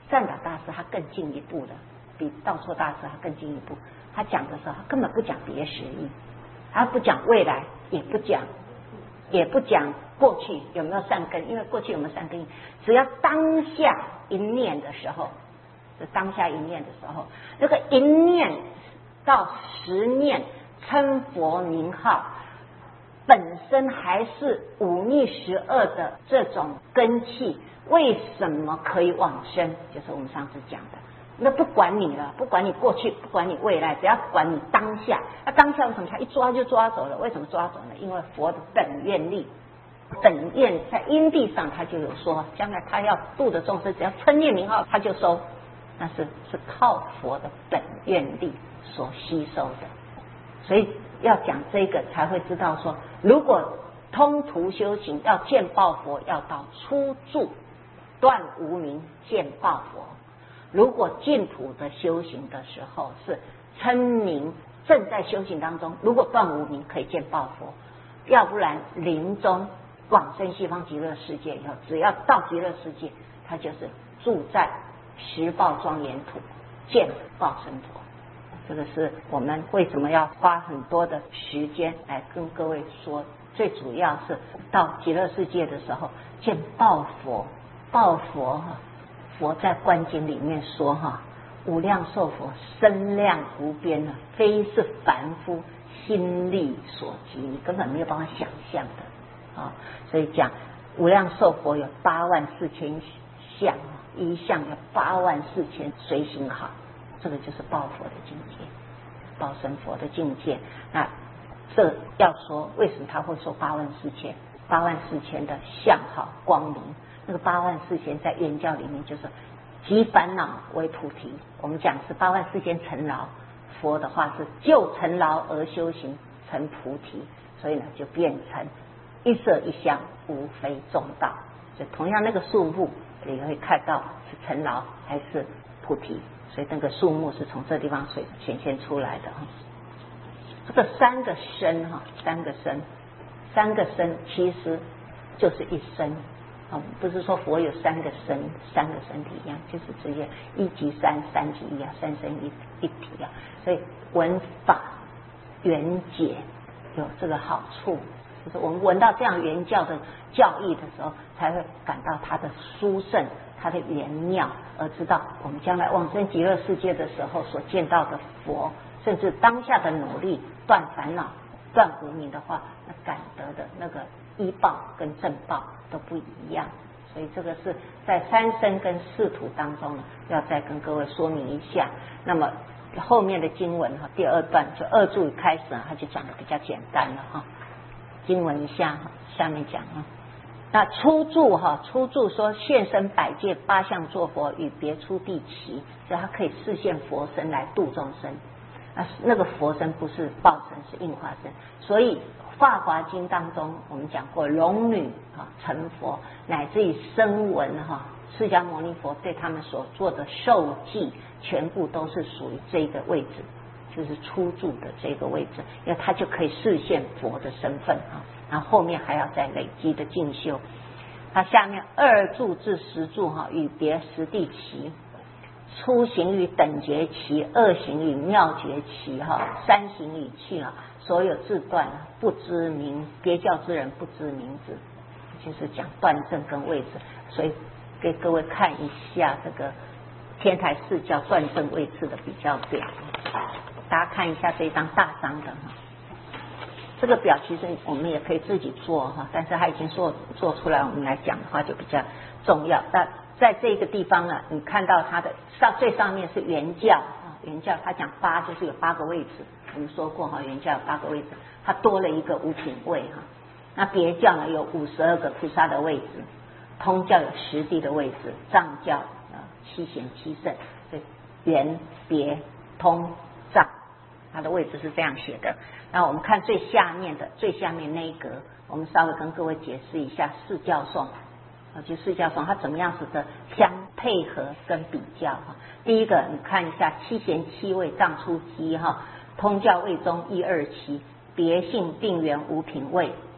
善导大师他更进一步了，比道绰大师他更进一步。他讲的时候，他根本不讲别实义，他不讲未来，也不讲，也不讲过去有没有善根，因为过去有没有善根，只要当下一念的时候，是当下一念的时候，这个一念到十念称佛名号，本身还是五逆十恶的这种根器，为什么可以往生？就是我们上次讲的。那不管你了，不管你过去，不管你未来，只要管你当下。那当下为什么他一抓就抓走了？为什么抓走呢？因为佛的本愿力，本愿在因地上他就有说，将来他要度的众生，只要称念名号他就收，那是是靠佛的本愿力所吸收的。所以要讲这个才会知道说，如果通途修行要见报佛，要到初住断无明见报佛。如果净土的修行的时候是称名，正在修行当中，如果断无明可以见报佛，要不然临终往生西方极乐世界以后，只要到极乐世界，他就是住在十报庄严土见报身佛。这个是我们为什么要花很多的时间来跟各位说，最主要是到极乐世界的时候见报佛。报佛佛在观经里面说哈，无量寿佛身量无边啊，非是凡夫心力所及，你根本没有办法想象的啊。所以讲无量寿佛有八万四千相，一相有八万四千随行好，这个就是报佛的境界，报身佛的境界。那这要说为什么他会说八万四千？八万四千的相好光明。这个八万四千在原教里面就是即烦恼为菩提，我们讲是八万四千尘劳，佛的话是就尘劳而修行成菩提，所以呢就变成一色一相无非中道。所以同样那个树木你会看到是尘劳还是菩提，所以那个树木是从这地方水显现出来的。这个三个身哈，三个身，三个身其实就是一身。哦，不是说佛有三个身，三个身体一样，就是直接一即三，三即一啊，三身一一体啊。所以闻法圆解有这个好处，就是我们闻到这样原教的教义的时候，才会感到它的殊胜，它的圆妙，而知道我们将来往生极乐世界的时候所见到的佛，甚至当下的努力断烦恼、断无明的话，那感得的那个依报跟正报都不一样。所以这个是在三身跟四土当中呢，要再跟各位说明一下。那么后面的经文哈，第二段就二注开始啊，他就讲的比较简单了哈。经文一下哈，下面讲啊。那初注哈，初注说现身百界八相作佛，与别出地期，所以他可以示现佛身来度众生。那那个佛身不是报身，是应化身。所以《法华经》当中我们讲过，龙女啊成佛，乃至于声闻哈，释迦牟尼佛对他们所做的受记，全部都是属于这个位置，就是初住的这个位置，因为他就可以示现佛的身份啊。然后后面还要再累积的进修。他下面二住至十住哈，与别十地期。初行于等觉期，二行于妙觉期哈，三行于气啊，所有字断不知名，别教之人不知名字，就是讲断证跟位置。所以给各位看一下这个天台四教断证位置的比较表，大家看一下这一张大张的哈。这个表其实我们也可以自己做哈，但是它已经做做出来，我们来讲的话就比较重要。但在这个地方呢，你看到它的上最上面是原教啊，原教它讲八就是有八个位置，我们说过哈，原教有八个位置，它多了一个五品位哈。那别教呢有五十二个菩萨的位置，通教有十地的位置，藏教啊七贤七圣，所以原别通藏，它的位置是这样写的。然后我们看最下面的最下面那一格，我们稍微跟各位解释一下四教颂。啊，就四教颂它怎么样子的相配合跟比较哈。第一个，你看一下七贤七位藏出机哈，通教位中一二期，别性定缘五品位，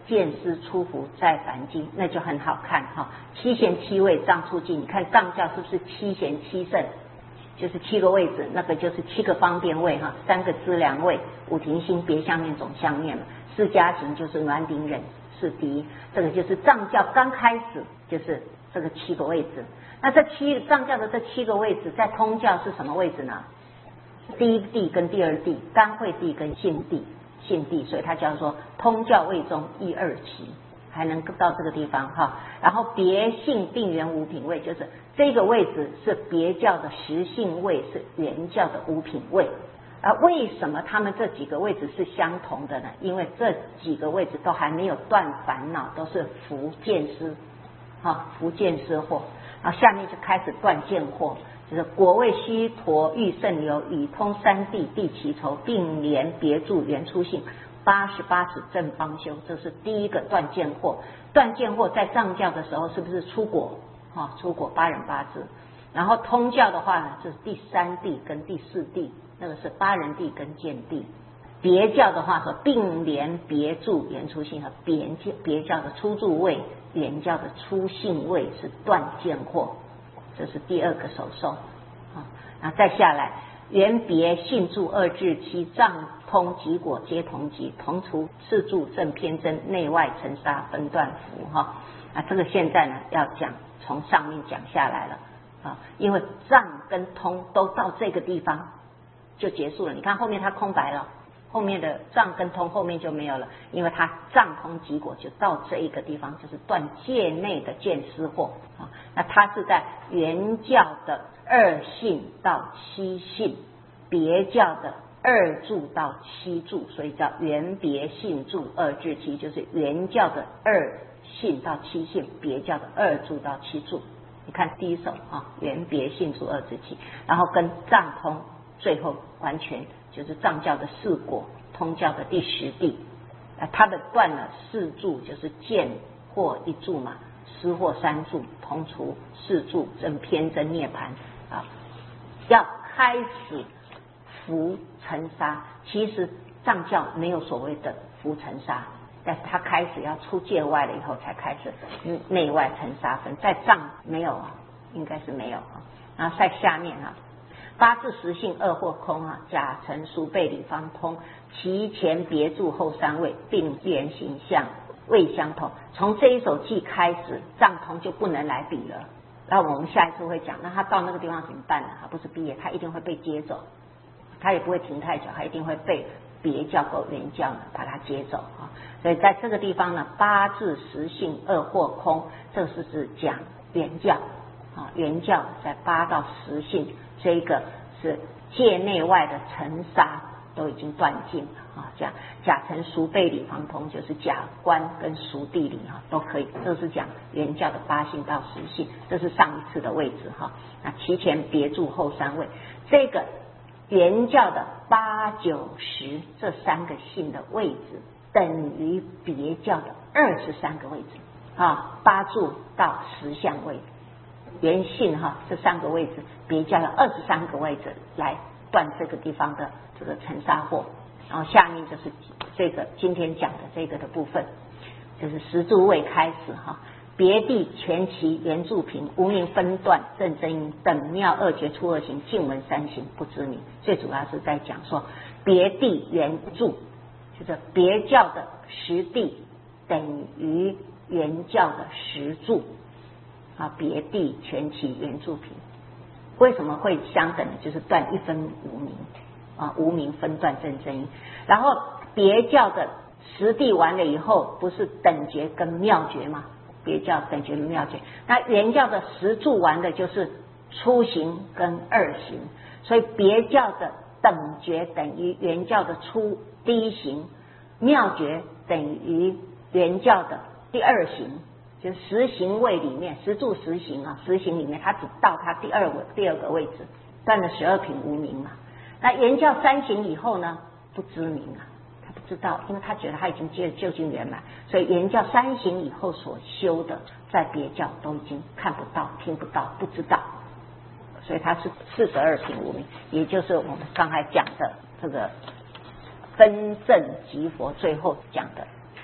见思出伏在凡境，那就很好看哈。七贤七位藏出境，你看藏教是不是七贤七圣？就是七个位置，那个就是七个方便位哈，三个资粮位，五停心别相念总相念嘛，四加行就是暖顶忍是第一，这个就是藏教刚开始就是这个七个位置。那这七藏教的这七个位置，在通教是什么位置呢？第一地跟第二地，干慧地跟信地，信地，所以它叫做通教位中一二期，还能到这个地方哈。然后别性定缘五品位，就是这个位置是别教的实性位，是原教的五品位。啊，为什么他们这几个位置是相同的呢？因为这几个位置都还没有断烦恼，都是福见思，哈，福见思惑。然后下面就开始断见惑，就是果位须陀欲胜流，以通三地地其愁，并联别住原初性，八十八尺正方修，这是第一个断见惑。断见惑在藏教的时候是不是出果？哈，出果八人八字。然后通教的话呢，就是第三地跟第四地，那个是八人地跟见地。别教的话说并联别住原初性和别教别教的初住位，原教的初性位是断见惑，这是第二个手受啊。然后再下来，原别性住二至七，藏通即果皆同级，同除次住正偏真，内外尘沙分断伏哈。啊，这个现在呢要讲从上面讲下来了啊，因为藏跟通都到这个地方就结束了。你看后面它空白了。后面的藏跟通后面就没有了，因为它藏通即果就到这一个地方，就是断界内的见思惑啊。那它是在原教的二性到七性，别教的二住到七住，所以叫原别性住二至七，就是原教的二性到七性，别教的二住到七住。你看第一首啊，原别性住二至七，然后跟藏通最后完全。就是藏教的四果，通教的第十地，啊，它的断了四住，就是见惑一住嘛，思惑三住，同除四住，正偏真涅盘啊，要开始伏尘沙。其实藏教没有所谓的伏尘沙，但是它开始要出界外了以后，才开始内外尘沙分，在藏没有啊，应该是没有啊。然后在下面啊。八字实性二或空啊，甲辰熟背理方通，其前别住后三位，并联形象未相同。从这一首记开始，藏通就不能来比了。然后我们下一次会讲，那他到那个地方怎么办呢？他不是毕业，他一定会被接走，他也不会停太久，他一定会被别教或原教呢把他接走啊。所以在这个地方呢，八字实性二或空，这是指讲原教啊，原教在八到实性。这个是界内外的尘沙都已经断尽了啊，讲甲辰熟背理方通，就是甲官跟熟地理哈都可以，这是讲原教的八性到十性，这是上一次的位置哈。那其前别住后三位，这个原教的八九十这三个性的位置，等于别教的二十三个位置啊，八住到十相位。原性哈这三个位置，别教了二十三个位置来断这个地方的这个尘沙惑。然后下面就是这个今天讲的这个的部分，就是十住位开始哈，别地全其原住品，无名分段正真因等妙二觉出二行，净闻三行不知名。最主要是在讲说别地原住，就是别教的十地等于原教的十住。啊，别地全其原住品，为什么会相等呢？就是断一分无名啊，无名分断正真因。然后别教的十地完了以后，不是等觉跟妙觉吗？别教等觉跟妙觉，那原教的十住完的就是初行跟二行，所以别教的等觉等于原教的初第一行，妙觉等于原教的第二行。就十行位里面，十住十行啊，十行里面他只到他第二位第二个位置，断了十二品无名嘛。那原教三行以后呢，不知名啊，他不知道，因为他觉得他已经接了究竟圆满，所以原教三行以后所修的，在别教都已经看不到、听不到、不知道，所以他是四十二品无名，也就是我们刚才讲的这个分正即佛最后讲的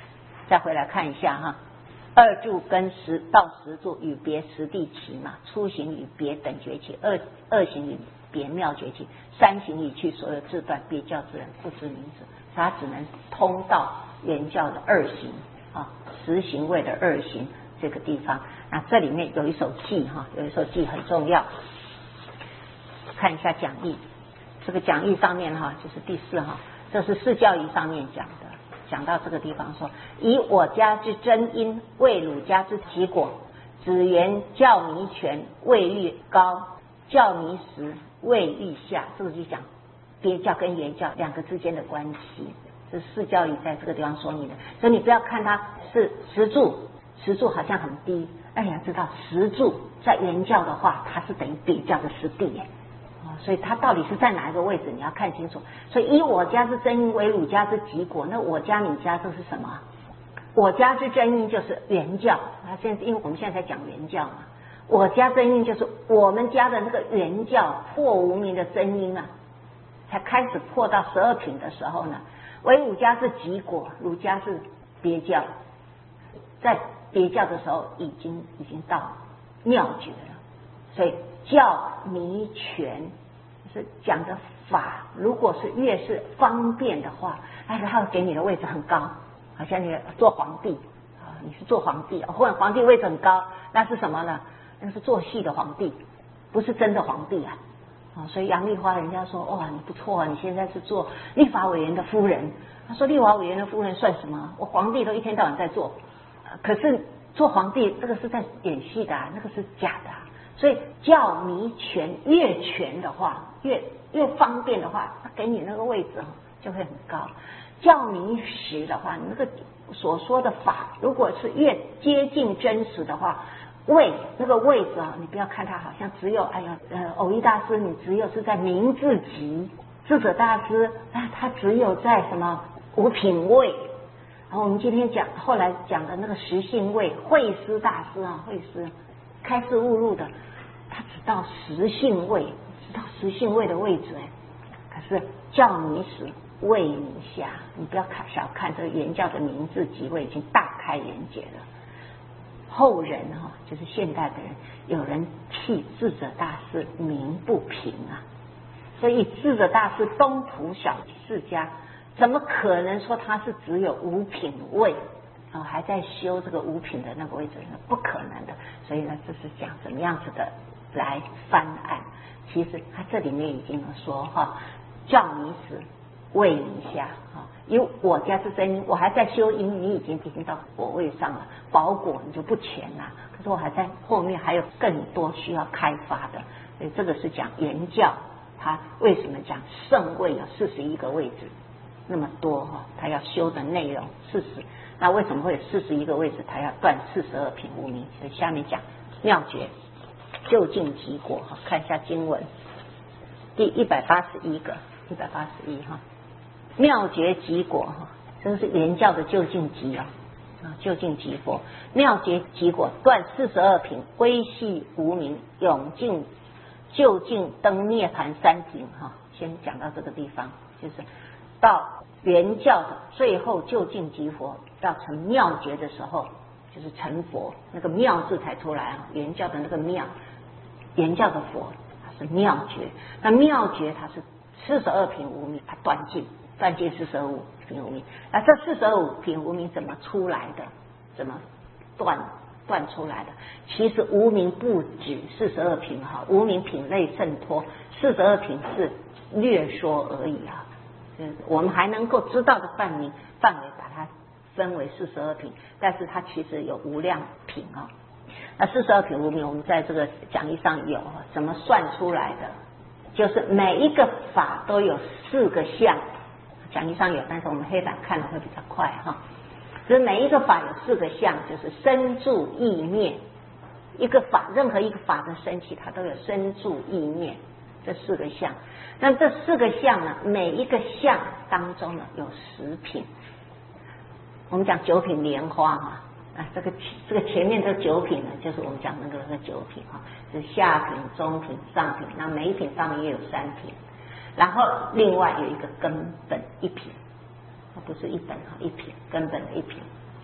再回来看一下哈。二柱跟十到十柱与别十地起嘛，初行与别等觉起，二二行与别妙觉起，三行与去所有字段，别教之人不知名者，他只能通到原教的二行啊，十行位的二行这个地方。那这里面有一首偈哈，有一首偈很重要，看一下讲义。这个讲义上面哈，就是第四哈，这是释教义上面讲的。讲到这个地方说，以我家之真因为汝家之极果，只缘教弥权位欲高，教弥实位欲下。这个就讲别教跟原教两个之间的关系，这是释教义在这个地方说明的。所以你不要看它是十柱，十柱好像很低，哎呀，知道十柱在原教的话，它是等于别教的十地耶。所以它到底是在哪一个位置，你要看清楚。所以以我家之真因为汝家之极果，那我家你家这是什么？我家之真因就是原教。啊，现在因为我们现在在讲原教嘛，我家真因就是我们家的那个原教破无明的真因啊，才开始破到十二品的时候呢，为汝家是极果，汝家是别教，在别教的时候已经已经到妙觉了，所以教弥权是讲的法，如果是越是方便的话，哎，他会给你的位置很高，好像你做皇帝啊，你是做皇帝，或者皇帝位置很高，那是什么呢？那是做戏的皇帝，不是真的皇帝啊。啊，所以杨丽花人家说，哇，你不错啊，你现在是做立法委员的夫人。他说立法委员的夫人算什么？我皇帝都一天到晚在做，可是做皇帝这个是在演戏的啊，那个是假的啊。所以教弥权越权的话，越越方便的话，他给你那个位置就会很高。教弥实的话，你那个所说的法，如果是越接近真实的话，位那个位置啊，你不要看它好像只有哎呀呃偶一大师，你只有是在名字集，智者大师啊，他只有在什么五品位。然后我们今天讲后来讲的那个实性位，慧思大师啊，慧思开示悟入的，他只到实性位，只到实性位的位置哎。可是教弥实位弥下，你不要看小看这个原教的名字集位已经大开眼界了。后人哈、哦，就是现代的人，有人替智者大师鸣不平啊，所以智者大师东土小世家，怎么可能说他是只有五品位？哦，还在修这个五品的那个位置，不可能的。所以呢，这是讲怎么样子的来翻案。其实他这里面已经说哈，教弥实位弥下啊，因为我家是真因，我还在修因，你已经已经到果位上了，宝果你就不全啦。可是我还在后面还有更多需要开发的，所以这个是讲原教，他为什么讲圣位有四十一个位置，那么多哈，他要修的内容四十，那为什么会有四十一个位置？他要断四十二品无明。所以下面讲妙觉究竟极果哈，看一下经文，第一百八十一个，一百八十一哈。妙觉极果哈，这是原教的究竟极啊，啊究竟极佛。妙觉极果断四十二品，归系无明，永尽究竟登涅盘三品哈。先讲到这个地方，就是到原教的最后究竟极佛，到成妙觉的时候，就是成佛，那个妙字才出来啊。原教的那个妙，原教的佛它是妙觉，那妙觉它是四十二品无明，它断尽。断尽四十二五品无明，那这四十二五品无明怎么出来的？怎么断断出来的？其实无明不止四十二品哈，无明品类甚多，四十二品是略说而已啊。嗯，我们还能够知道的范围范围，把它分为四十二品，但是它其实有无量品啊。那四十二品无明，我们在这个讲义上有怎么算出来的？就是每一个法都有四个相。讲义上有，但是我们黑板看的会比较快哈。就是每一个法有四个相，就是生住意灭。一个法，任何一个法的升起，它都有生住意灭这四个相。那这四个相呢，每一个相当中呢有十品。我们讲九品莲花哈，啊，这个这个前面这九品呢，就是我们讲那个那个九品哈，就是下品、中品、上品，那每一品上面也有三品。然后另外有一个根本一品，不是一本哈，一品根本的一品，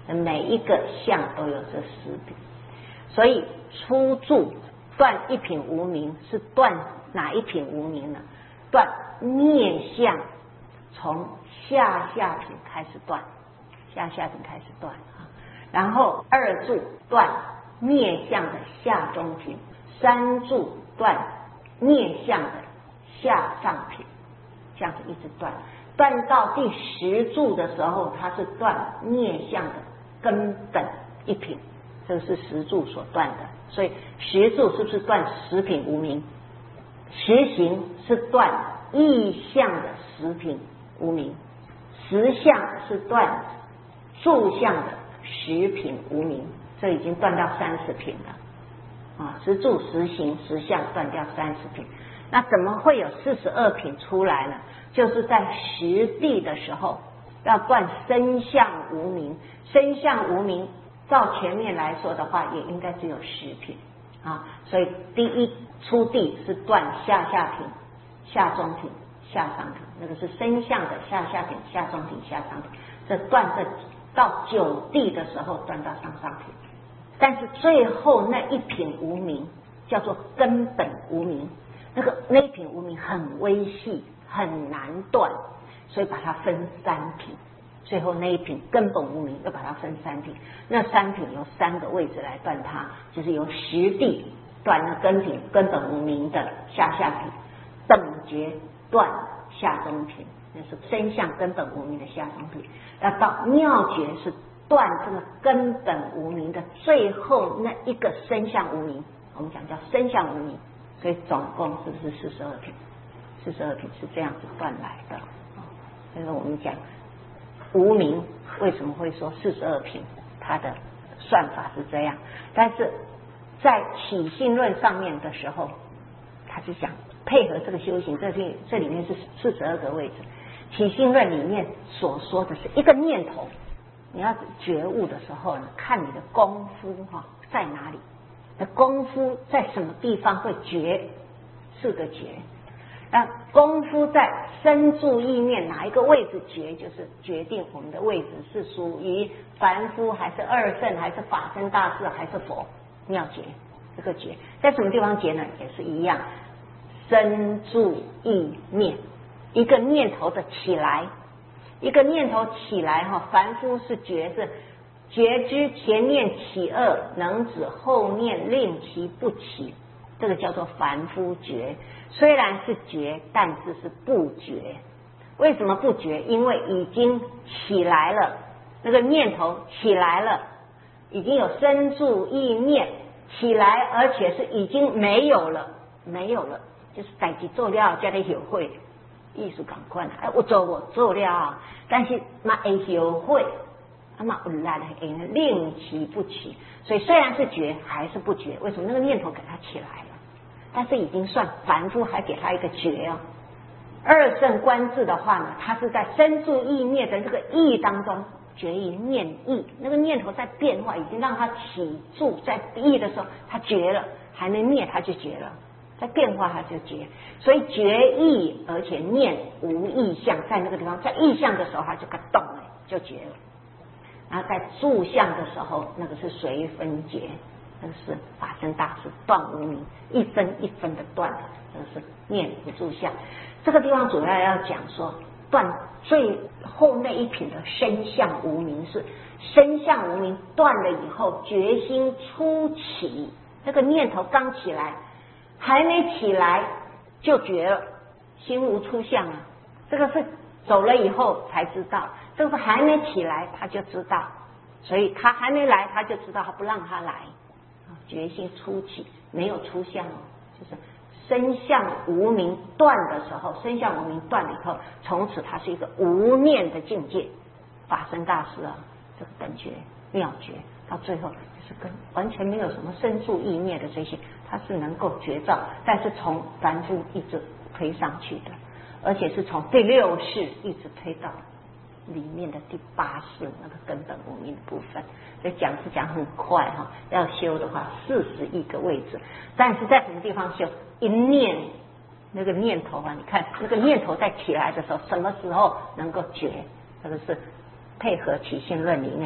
每一个相都有这十品。所以初住断一品无明是断哪一品无明呢？断灭相，从下下品开始断，下下品开始断啊。然后二住断灭相的下中品，三住断灭相的下上品，这样子一直断，断到第十住的时候，它是断灭相的根本一品，这个是十住所断的。所以十住是不是断十品无明？十行是断意相的十品无明，十相是断住相的十品无明，这已经断掉三十品了啊！十住、十行、十相断掉三十品，那怎么会有四十二品出来呢？就是在十地的时候要断身相无明，身相无明照前面来说的话，也应该只有十品啊。所以第一初地是断下下品、下中品、下上品，那个是身相的下下品、下中品、下上品。这断这到九地的时候断到上上品，但是最后那一品无明叫做根本无明，那个那一品无明很微细，很难断，所以把它分三品。最后那一品根本无明又把它分三品，那三品有三个位置来断它，就是由十地断了根品根本无明的下下品，等觉断下中品，那是身相根本无明的下中品，要到妙觉是断这个根本无明的最后那一个身相无明，我们讲叫身相无明，所以总共是不是四十二品？四十二品是这样子断来的。所以我们讲无明为什么会说四十二品，它的算法是这样，但是在起信论上面的时候，他是讲配合这个修行，这里这里面是四十二个位置。起信论里面所说的是一个念头，你要觉悟的时候呢，看你的功夫哈在哪里，的功夫在什么地方会觉，四个觉。那功夫在身住意念哪一个位置觉，就是决定我们的位置是属于凡夫还是二圣还是法身大士还是佛妙觉。这个觉在什么地方觉呢？也是一样，身住意念，一个念头的起来，一个念头起来哈，凡夫是觉是觉知前念起恶，能指后念令其不起，这个叫做凡夫觉。虽然是觉，但是是不觉。为什么不觉？因为已经起来了，那个念头起来了，已经有身住意念起来，而且是已经没有了，没有了，就是代志做了，才会后悔，意思同款。哎，我做我做了，但是嘛会后悔，啊嘛有力会令其不起。所以虽然是觉，还是不觉。为什么？那个念头给它起来了。但是已经算凡夫，还给他一个觉哦。二圣观智的话呢，他是在身住意灭的这个意当中觉一念意，那个念头在变化，已经让他起住在意的时候，他觉了，还没灭他就觉了，在变化他就觉，所以觉意而且念无意象，在那个地方，在意象的时候他就给动了，就觉了。然后在住相的时候，那个是随分觉。这个是法身大士断无明，一分一分的断，这个是念不住相。这个地方主要要讲说，断最后那一品的身相无明，是身相无明断了以后，决心初起，这个念头刚起来，还没起来就觉了，心无出相啊。这个是走了以后才知道，这个是还没起来他就知道，所以他还没来他就知道，他不让他来。决心初起，没有出相哦，就是身相无明断的时候，身相无明断了以后，从此它是一个无念的境界。法身大师啊，这个等觉妙觉，到最后就是跟完全没有什么身住意灭的这些，它是能够觉照，但是从凡夫一直推上去的，而且是从第六世一直推到里面的第八世那个根本无明的部分。所以讲是讲很快哈，要修的话四十亿个位置，但是在什么地方修？一念那个念头啊，你看那个念头在起来的时候，什么时候能够觉？这个是配合起信论里面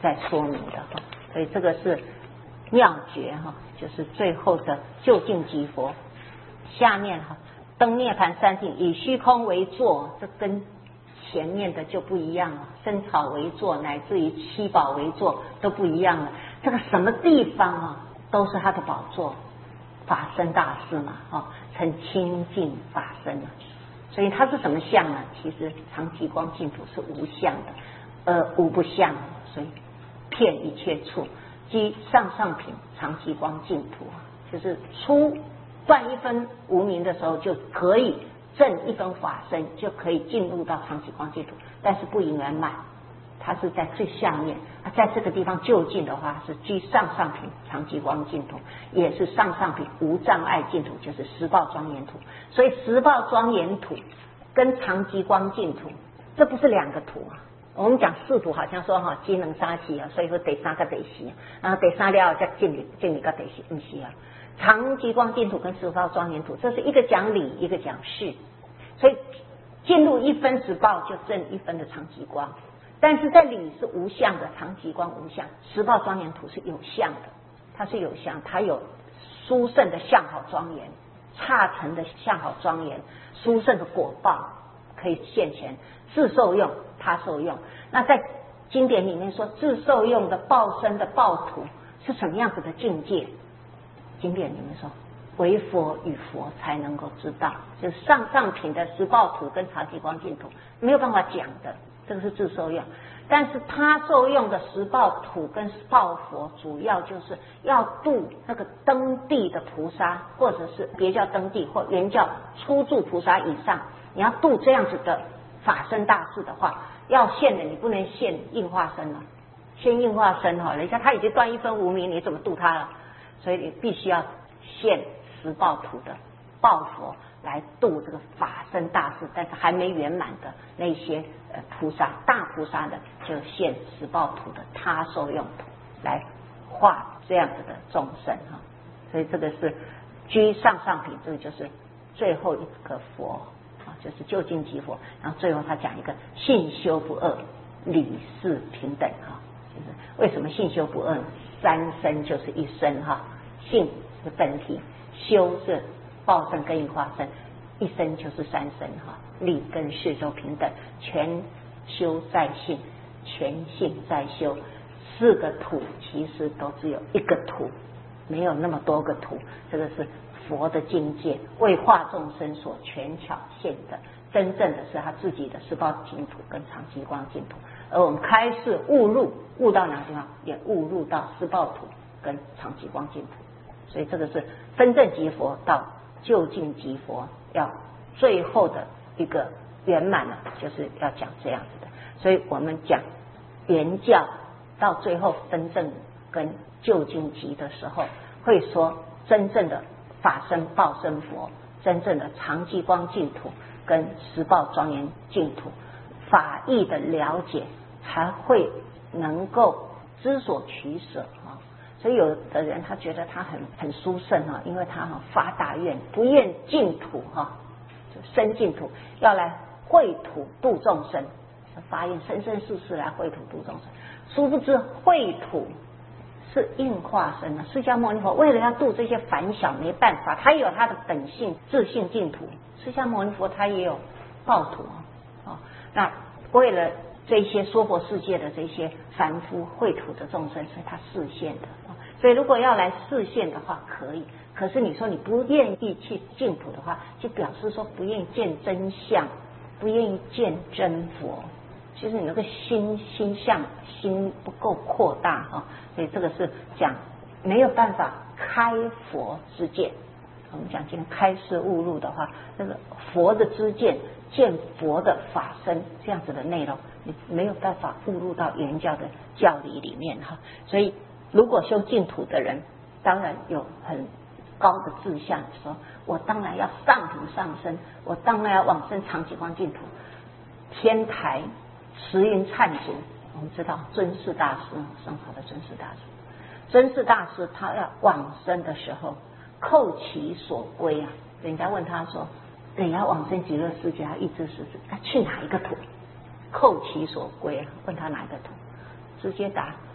在说明的哈。所以这个是妙诀哈，就是最后的究竟即佛。下面哈，登涅盘三境，以虚空为座，这跟前面的就不一样了，生草为座，乃至于七宝为座都不一样了。这个什么地方啊，都是他的宝座，法身大士嘛，哈，成清净法身啊。所以它是什么相呢？其实常寂光净土是无相的，呃，无不相，所以遍一切处，即上上品常寂光净土，就是出断一分无明的时候，就可以证一分法身，就可以进入到常寂光净土，但是不圆满，它是在最下面。在这个地方就近的话，是居上上品常寂光净土，也是上上品无障碍净土，就是十报庄严土。所以十报庄严土跟常寂光净土，这不是两个土啊。我们讲四土，好像说哈，机能三系啊，所以说第三个第四，然后第三了再进入进入到第四，不是啊。常寂光净土跟十报庄严土，这是一个讲理，一个讲事，所以进入一分十报就证一分的常寂光，但是在理是无相的，常寂光无相，十报庄严土是有相的，它是有相，它有殊胜的相好庄严，刹尘的相好庄严，殊胜的果报可以现前，自受用他受用。那在经典里面说，自受用的报身的报土是什么样子的境界？经典里面说，唯佛与佛才能够知道，就是上上品的十报土跟常寂光净土没有办法讲的，这个是自受用。但是他受用的十报土跟报佛，主要就是要度那个登地的菩萨，或者是别叫登地，或原叫初住菩萨以上。你要度这样子的法身大士的话，要现的你不能现应化身了，现应化身哈，人家他已经断一分无明，你怎么度他了？所以你必须要现十报土的报佛来度这个法身大士，但是还没圆满的那些呃菩萨大菩萨的，就现十报土的他受用土来化这样子的众生哈。所以这个是居上上品，这个就是最后一个佛啊，就是究竟即佛。然后最后他讲一个信修不二，理事平等哈，就是为什么信修不二？三身就是一身哈。性是本体，修是报身跟应化身，一身就是三身哈。理跟事都平等，全修在性，全性在修。四个土其实都只有一个土，没有那么多个土。这个是佛的境界，为化众生所权巧现的，真正的是他自己的十报净土跟常寂光净土。而我们开示悟入，悟到哪个地方？也悟入到十报土跟常寂光净土。所以这个是分正即佛到究竟即佛，要最后的一个圆满了，就是要讲这样子的。所以我们讲原教到最后分正跟究竟即的时候，会说真正的法身报身佛，真正的常寂光净土跟十报庄严净土，法义的了解才会能够知所取舍。所以有的人他觉得他很很殊胜哈，因为他哈发大愿，不厌净土哈，生净土要来秽土度众生，发愿生生世世来秽土度众生。殊不知秽土是应化身的，释迦牟尼佛为了要度这些凡小没办法，他也有他的本性自性净土。释迦牟尼佛他也有报土啊，那为了这些娑婆世界的这些凡夫秽土的众生，所以他示现的。所以如果要来示现的话可以，可是你说你不愿意去净土的话，就表示说不愿意见真相，不愿意见真佛。其实你那个心心相心不够扩大哈，所以这个是讲没有办法开佛之见。我们讲今天开示悟入的话，那个佛的知见，见佛的法身这样子的内容，你没有办法悟入到原教的教理里面哈。所以如果修净土的人，当然有很高的志向，说我当然要上品上身，我当然要往生常寂光净土。天台慈云忏祖，我们知道尊士大师，圣好的尊士大师，尊士大师他要往生的时候，叩其所归啊，人家问他说，你要往生极乐世界，他一直是他去哪一个土？叩其所归啊，问他哪一个土？直接答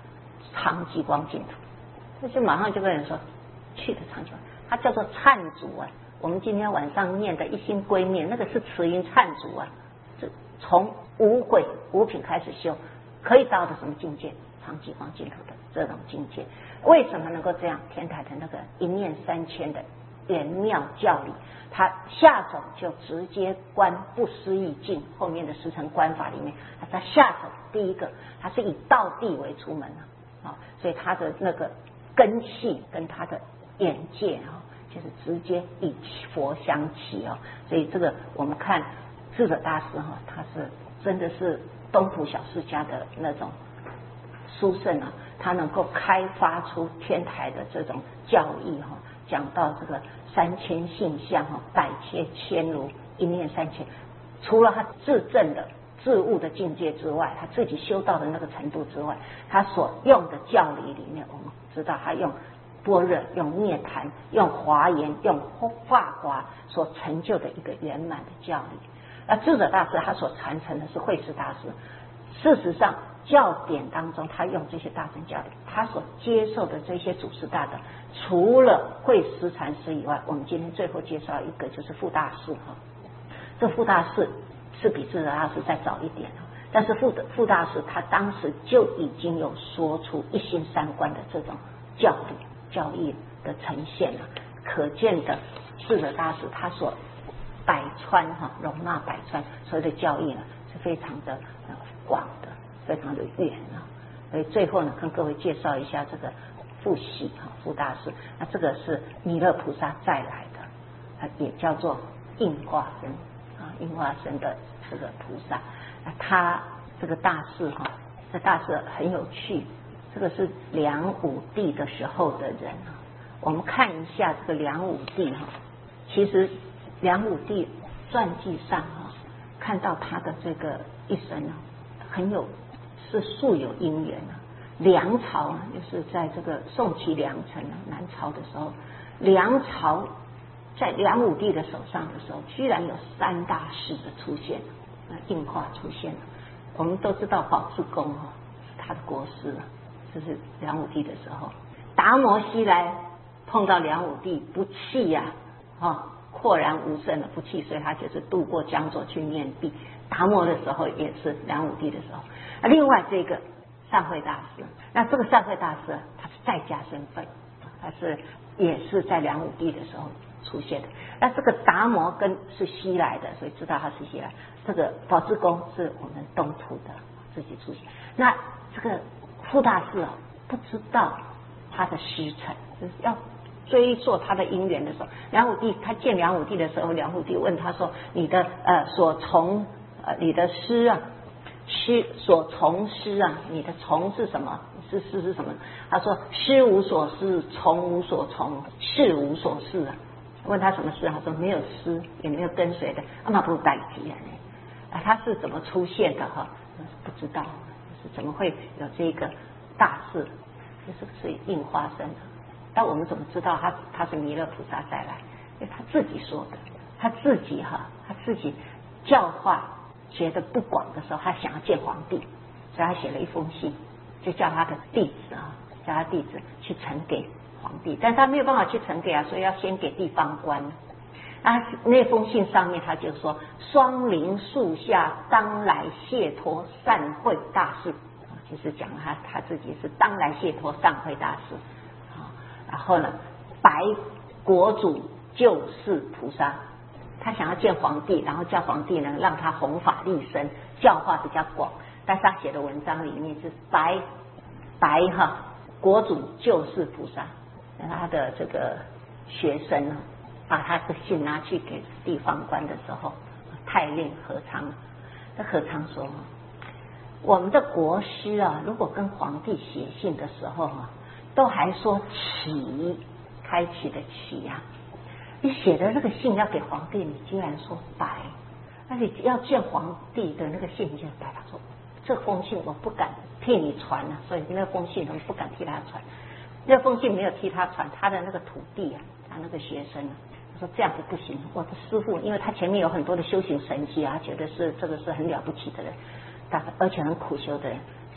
长极光净土，他就马上就跟人说去的长极光，它叫做忏足啊。我们今天晚上念的一心归灭，那个是慈音忏足啊，这从无悔无品开始修，可以到的什么境界？长极光净土的这种境界。为什么能够这样？天台的那个一念三千的圆妙教理，他下手就直接观不思议境，后面的十层观法里面，他下手第一个，他是以道地为出门啊，所以他的那个根系跟他的眼界啊，就是直接以佛相齐啊，所以这个我们看智者大师哈，他是真的是东土小释迦的那种殊胜啊，他能够开发出天台的这种教义哈，讲到这个三千性相哈，百千千如一念三千，除了他自证的自悟的境界之外，他自己修到的那个程度之外，他所用的教理里面，我们知道他用般若、用涅槃、用华严、用法华所成就的一个圆满的教理。那智者大师他所传承的是慧师大师，事实上教典当中他用这些大乘教理，他所接受的这些祖师大德，除了慧师禅师以外，我们今天最后介绍一个就是傅大士哈。这傅大士是比智者大师再早一点，但是傅的傅大士他当时就已经有说出一心三观的这种教理教义的呈现了，可见的智者大师他所百川哈容纳百川所有的教义呢是非常的呃广的，非常的远啊。所以最后呢，跟各位介绍一下这个傅喜哈傅大师，那这个是弥勒菩萨再来的，啊也叫做应化身啊应化身的这个菩萨，那他这个大士哈，这大士很有趣，这个是梁武帝的时候的人啊。我们看一下这个梁武帝哈，其实梁武帝传记上啊，看到他的这个一生啊，很有是素有因缘啊。梁朝啊，就是在这个宋齐梁陈啊南朝的时候，梁朝在梁武帝的手上的时候，居然有三大士的出现，啊应化出现了。我们都知道宝志公哈，他的国师啊，这是梁武帝的时候，达摩西来碰到梁武帝不弃呀、啊，啊豁然无声的不弃，所以他就是渡过江左去面壁。达摩的时候也是梁武帝的时候。啊、另外这个善慧大师，那这个善慧大师他是在家身份，他是也是在梁武帝的时候出现的。那这个达摩跟是西来的，所以知道他是西来。这个宝志公是我们东土的自己出现。那这个傅大士啊，不知道他的师承，就是要追溯他的因缘的时候，梁武帝他见梁武帝的时候，梁武帝问他说：“你的呃所从呃你的师啊，师所从师啊，你的从是什么？是师是什么？”他说：“师无所师，从无所从，事无所事啊。”问他什么事？他说：“没有师，也没有跟随的，那不如代替啊！啊，他是怎么出现的？哈，不知道，是怎么会有这个大事？就是是应化身的。那我们怎么知道他他是弥勒菩萨再来？因为他自己说的，他自己哈，他自己教化学的不广的时候，他想要见皇帝，所以他写了一封信，就叫他的弟子啊，叫他弟子去呈给皇帝，但他没有办法去呈给啊，所以要先给地方官。啊，那封信上面他就说：“双林树下当来谢托善慧大士。”就是讲他他自己是当来谢托善慧大士。然后呢，白国主救世菩萨，他想要见皇帝，然后叫皇帝呢让他弘法利生，教化比较广。但是他写的文章里面是白白哈国主救世菩萨，他的这个学生呢，把他的信拿去给地方官的时候，太令何昌，那何昌说，我们的国师啊，如果跟皇帝写信的时候啊，都还说启，开启的启呀、啊，你写的那个信要给皇帝，你居然说白，那你要见皇帝的那个信，你就白。他说这封信我不敢替你传啊，所以那封信我不敢替他传。那封信没有替他传，他的那个徒弟啊，他那个学生啊，他说这样子不行，我的师父，因为他前面有很多的修行神迹啊，觉得是这个是很了不起的人，但而且很苦修的人，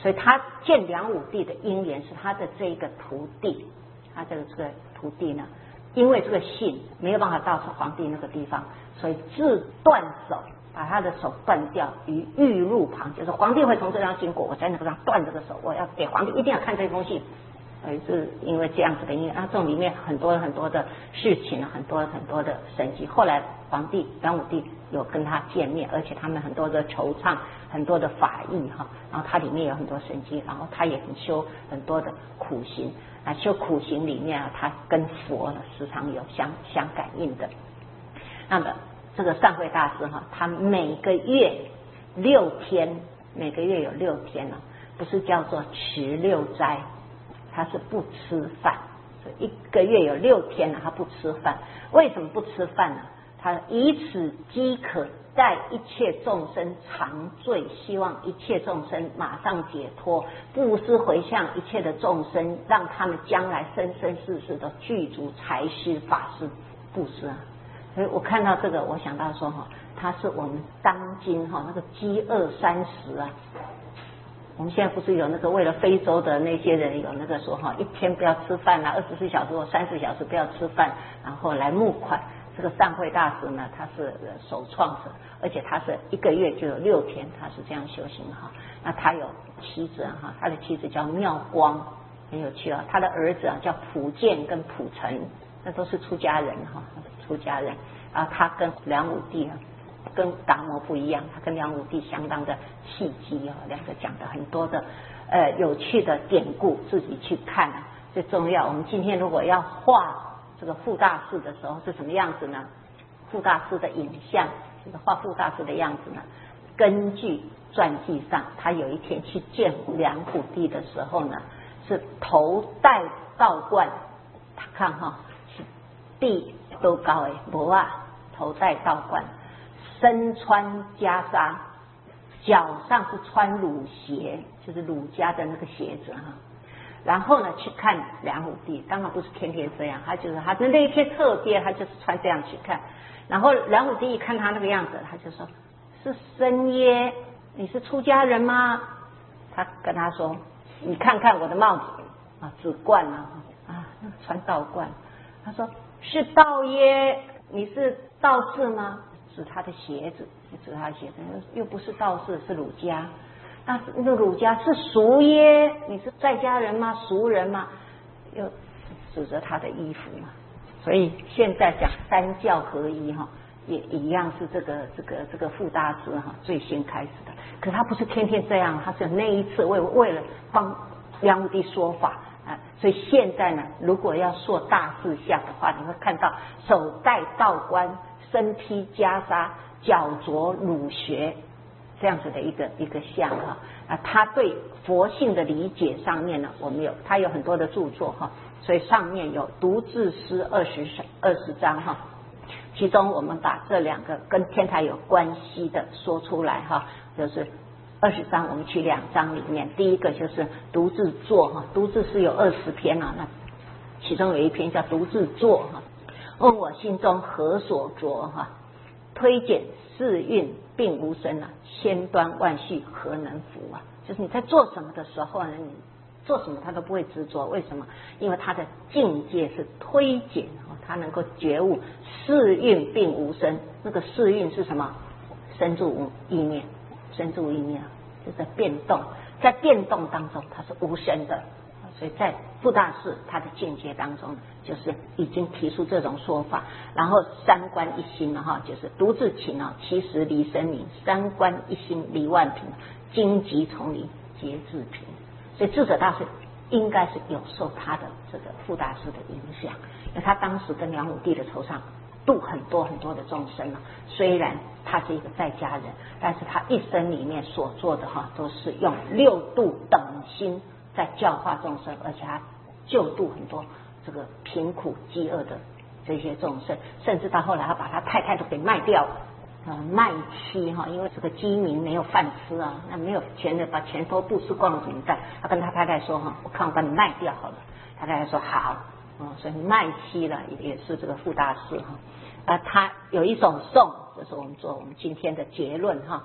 所以他见梁武帝的因缘是他的这个徒弟，他的这个徒弟呢，因为这个信没有办法到皇帝那个地方，所以自断手，把他的手断掉于玉路旁，就是皇帝会从这地方经过，我在那个地方断这个手，我要给皇帝一定要看这封信。呃，是因为这样子的因为啊，这种里面很多很多的事情，很多很多的神迹。后来皇帝梁武帝有跟他见面，而且他们很多的惆怅，很多的法义哈，然后它里面有很多神迹，然后他也很修很多的苦行啊，修苦行里面啊，他跟佛呢时常有相相感应的。那么这个善慧大师哈，他每个月六天，每个月有六天呢，不是叫做持六斋。他是不吃饭，所以一个月有六天呢，他不吃饭。为什么不吃饭呢？他以此饥渴，待一切众生长醉，希望一切众生马上解脱，布施回向一切的众生，让他们将来生生世世都具足财施法施布施啊。所以我看到这个，我想到说哈，他是我们当今哈那个饥饿三十啊。我们现在不是有那个为了非洲的那些人有那个说哈，一天不要吃饭啊，二十四小时或三十小时不要吃饭，然后来募款。这个善慧大师呢，他是首创者，而且他是一个月就有六天，他是这样修行哈。那他有妻子哈，他的妻子叫妙光，很有趣啊。他的儿子啊叫普建跟普成，那都是出家人哈，出家人。然后他跟梁武帝啊。跟达摩不一样，他跟梁武帝相当的契机啊，两个讲的很多的呃有趣的典故，自己去看啊。最重要，我们今天如果要画这个傅大士的时候是什么样子呢？傅大士的影像，这个画傅大士的样子呢？根据传记上，他有一天去见梁武帝的时候呢，是头戴道冠，他看哈，是地都高诶，无啊，头戴道冠。身穿袈裟，脚上是穿鲁鞋，就是鲁家的那个鞋子哈。然后呢，去看梁武帝，当然不是天天这样，他就是他的那一天特别，他就是穿这样去看。然后梁武帝一看他那个样子，他就说：“是僧耶，你是出家人吗？”他跟他说：“你看看我的帽子啊，紫冠啊，啊，穿道冠。”他说：“是道耶，你是道士吗？”指他的鞋子，指他的鞋子，又不是道士，是儒家。那那个儒家是俗耶？你是在家人吗？俗人吗？又指着他的衣服嘛。所以现在讲三教合一哈，也一样是这个这个这个傅大师哈最先开始的。可他不是天天这样，他是那一次为为了帮梁武帝说法啊。所以现在呢，如果要塑大士像的话，你会看到手戴道冠。身披袈裟，脚着儒靴，这样子的一个一个像哈啊，他对佛性的理解上面呢，我们有他有很多的著作哈，所以上面有独自诗二十二十章哈，其中我们把这两个跟天台有关系的说出来哈，就是二十章，我们取两章里面，第一个就是独自作哈，独自诗有二十篇啊，那其中有一篇叫独自作哈。问我心中何所着哈？推简四蕴并无生啊，千端万绪何能服啊？就是你在做什么的时候呢，你做什么他都不会执着，为什么？因为他的境界是推简，他能够觉悟四蕴并无生。那个四蕴是什么？生住意念，生住意念就在变动，在变动当中它是无生的。所以在傅大士他的境界当中，就是已经提出这种说法。然后三观一心了哈，就是独自勤啊，其实离生民；三观一心离万贫，荆棘丛林皆自贫。所以智者大师应该是有受他的这个傅大师的影响，因为他当时跟梁武帝的头上度很多很多的众生啊。虽然他是一个在家人，但是他一生里面所做的哈，都是用六度等心。在教化众生，而且他救度很多这个贫苦饥饿的这些众生，甚至到后来他把他太太都给卖掉了，呃，卖妻哈，因为这个饥民没有饭吃啊，那没有钱的把钱都布施光了怎么办？他跟他太太说哈，我看我把你卖掉好了。他太太说好，哦，所以卖妻了也是这个傅大士哈。啊，他有一首颂，就是我们做我们今天的结论哈。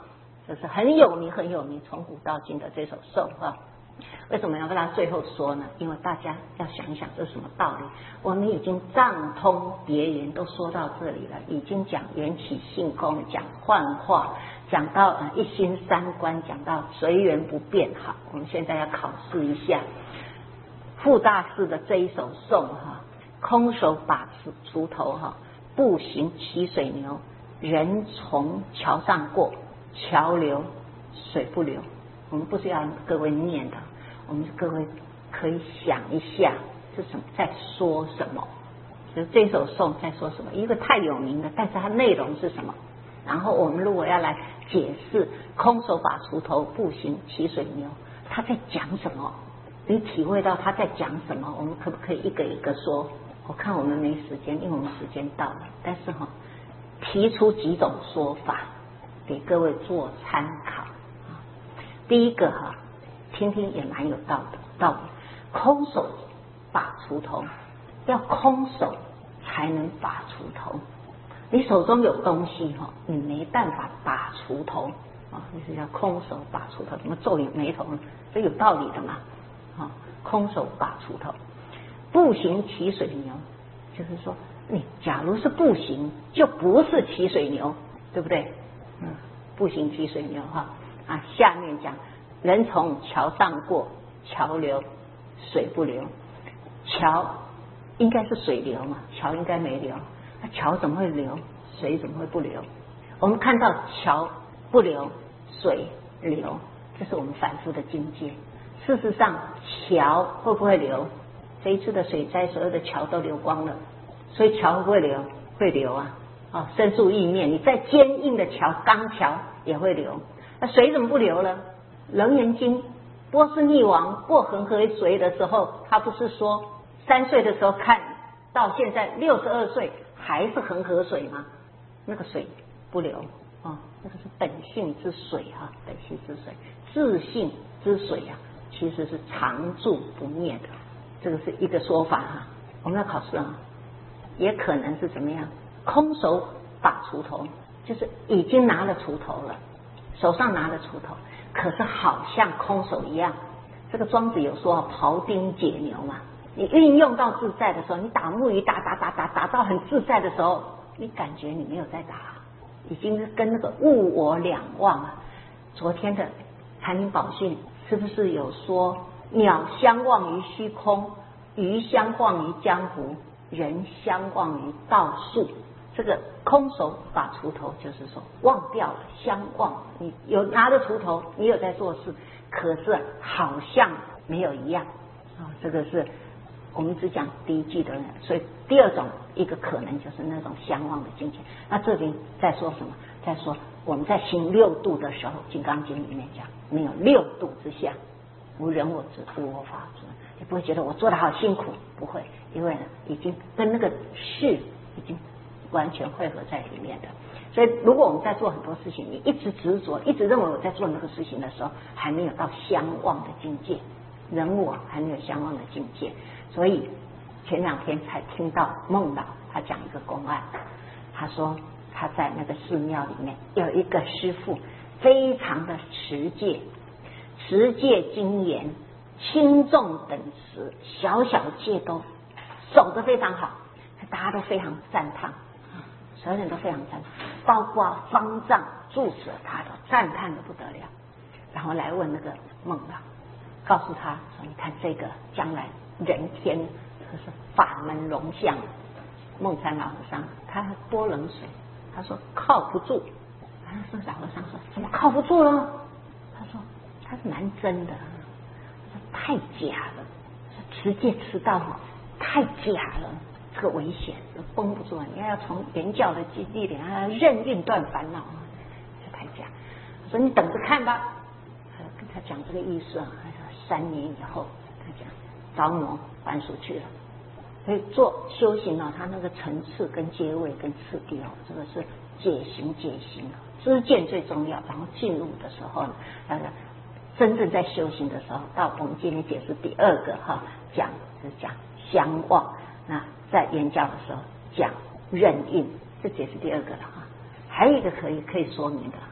这是很有名很有名，从古到今的这首颂哈。为什么要跟他最后说呢？因为大家要想一想这是什么道理。我们已经藏通别言都说到这里了，已经讲缘起性空，讲幻化，讲到呃一心三观，讲到随缘不变。好，我们现在要考试一下傅大师的这一首颂哈，空手把锄头哈，步行骑水牛，人从桥上过，桥流水不流。我们不是要各位念的，我们各位可以想一下是什么在说什么，就是这首颂在说什么，一个太有名的，但是它内容是什么。然后我们如果要来解释空手把锄头，步行骑水牛，他在讲什么，你体会到他在讲什么，我们可不可以一个一个说？我看我们没时间，因为我们时间到了，但是哈、哦，提出几种说法给各位做参考。第一个哈，听听也蛮有道理道理。空手把锄头，要空手才能把锄头。你手中有东西哈，你没办法把锄头啊，你是叫空手把锄头，怎么皱眉头呢？这有道理的嘛？啊，空手把锄头，步行骑水牛，就是说你假如是步行，就不是骑水牛，对不对？嗯，步行骑水牛哈。啊，下面讲人从桥上过，桥流水不流。桥应该是水流嘛，桥应该没流，那桥怎么会流？水怎么会不流？我们看到桥不流，水流，这是我们凡夫的境界。事实上，桥会不会流？这一次的水灾，所有的桥都流光了，所以桥会不会流？会流啊！哦，申诉意面，你再坚硬的桥，钢桥也会流。那水怎么不流了？楞严经波斯匿王过恒河水的时候，他不是说三岁的时候看到现在六十二岁还是恒河水吗？那个水不流哦，那个是本性之水哈、啊，本性之水，自性之水啊，其实是常住不灭的，这个是一个说法哈、啊。我们要考试啊，也可能是怎么样？空手把锄头，就是已经拿了锄头了。手上拿着锄头，可是好像空手一样。这个庄子有说庖丁解牛嘛，你运用到自在的时候，你打木鱼打打打打打到很自在的时候，你感觉你没有在打，已经是跟那个物我两忘啊。昨天的禅林宝训是不是有说鸟相忘于虚空，鱼相忘于江湖，人相忘于道术？这个空手把锄头，就是说忘掉了，相忘。你有拿着锄头，你有在做事，可是好像没有一样啊、哦。这个是我们只讲第一句的人，所以第二种一个可能就是那种相忘的境界。那这里在说什么？在说我们在行六度的时候，《金刚经》里面讲，没有六度之相，无人我执，无我法执。你不会觉得我做得好辛苦，不会，因为呢，已经跟那个事已经完全汇合在里面的。所以如果我们在做很多事情，你一直执着，一直认为我在做那个事情的时候，还没有到相忘的境界，人我还没有相忘的境界。所以前两天才听到孟老他讲一个公案，他说他在那个寺庙里面有一个师父，非常的持戒，持戒精严，轻重等持，小小戒都守得非常好，大家都非常赞叹，所有人都非常赞叹，包括方丈住持他都赞叹的不得了。然后来问那个孟老，告诉他说：“你看这个将来人天可是法门龙象。”孟参老和尚他泼冷水，他说靠不住。他说老和尚说怎么靠不住了？他说他是难真的，他说太假了，持戒持到太假了，这个危险，绷不住。你要从原教的基地里啊，任运断烦恼，这太假。他说你等着看吧。跟他讲这个意思啊，他说三年以后，他讲着魔还出去了。所以做修行啊，他那个层次跟阶位跟次第哦，这个是戒行戒行，知见最重要。然后进入的时候呢，那个真正在修行的时候，到我们今天解释第二个哈，讲是讲相忘。那在原教的时候讲任运，这解释第二个了哈。还有一个可以可以说明的，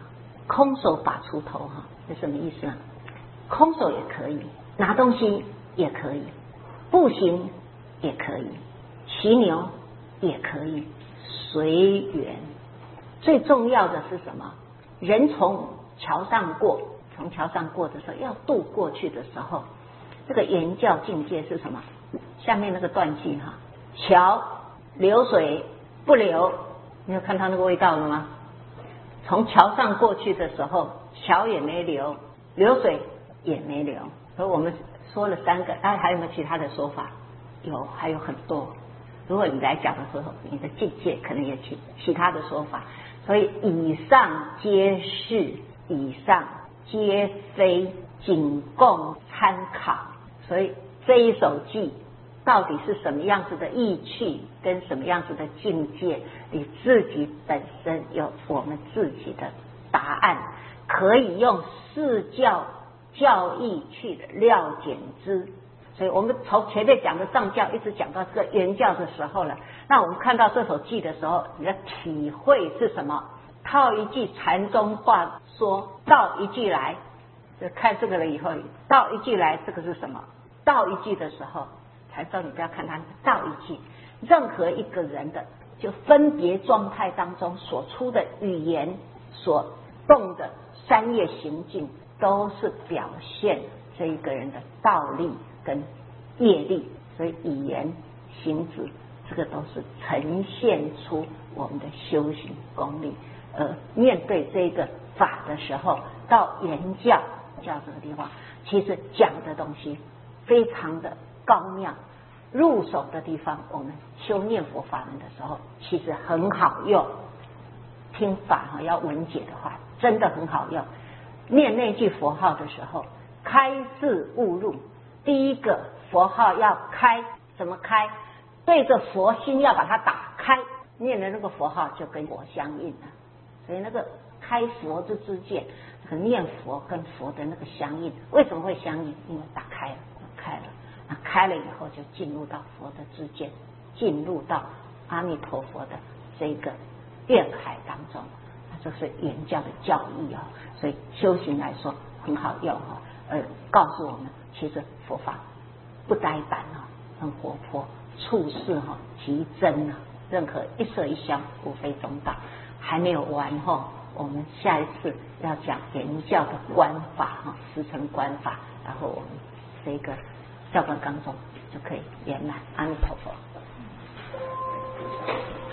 空手把锄头哈，这什么意思啊？空手也可以，拿东西也可以，步行也可以，骑牛也可以，随缘。最重要的是什么？人从桥上过，从桥上过的时候，要渡过去的时候，这个圆教境界是什么？下面那个断句哈，桥流水不流，你有看到那个味道了吗？从桥上过去的时候，桥也没流，流水也没流。所以我们说了三个，哎，还有没有其他的说法？有，还有很多。如果你来讲的时候，你的境界可能有其其他的说法。所以以上皆是，以上皆非，仅供参考。所以这一首偈到底是什么样子的意趣，跟什么样子的境界，你自己本身有我们自己的答案，可以用释教教义去了解之。所以我们从前面讲的上教一直讲到这个圆教的时候了，那我们看到这首偈的时候，你的体会是什么？套一句禅宗话说，倒一句来，就看这个了以后，倒一句来，这个是什么？倒一句的时候，禅宗你不要看它倒一句，任何一个人的就分别状态当中所出的语言，所动的三业行径，都是表现这一个人的道力跟业力。所以语言行止这个都是呈现出我们的修行功力。而面对这个法的时候，到圆教教这个地方，其实讲的东西非常的高妙，入手的地方，我们修念佛法门的时候，其实很好用。听法哈，要文解的话，真的很好用。念那句佛号的时候，开示悟入，第一个佛号要开，怎么开？对着佛心要把它打开，念的那个佛号就跟佛相应了。所以那个开佛之之见，这个念佛跟佛的那个相应，为什么会相应？因为打开了，开了，那开了以后就进入到佛的之见，进入到阿弥陀佛的这个愿海当中，那这是圆教的教义啊。所以修行来说很好用啊，呃，告诉我们其实佛法不呆板啊，很活泼，处事哈极真啊，任何一色一香无非中道。还没有完哈，我们下一次要讲圆教的观法哈，十层观法，然后我们这个教观纲中就可以圆满。阿弥陀佛。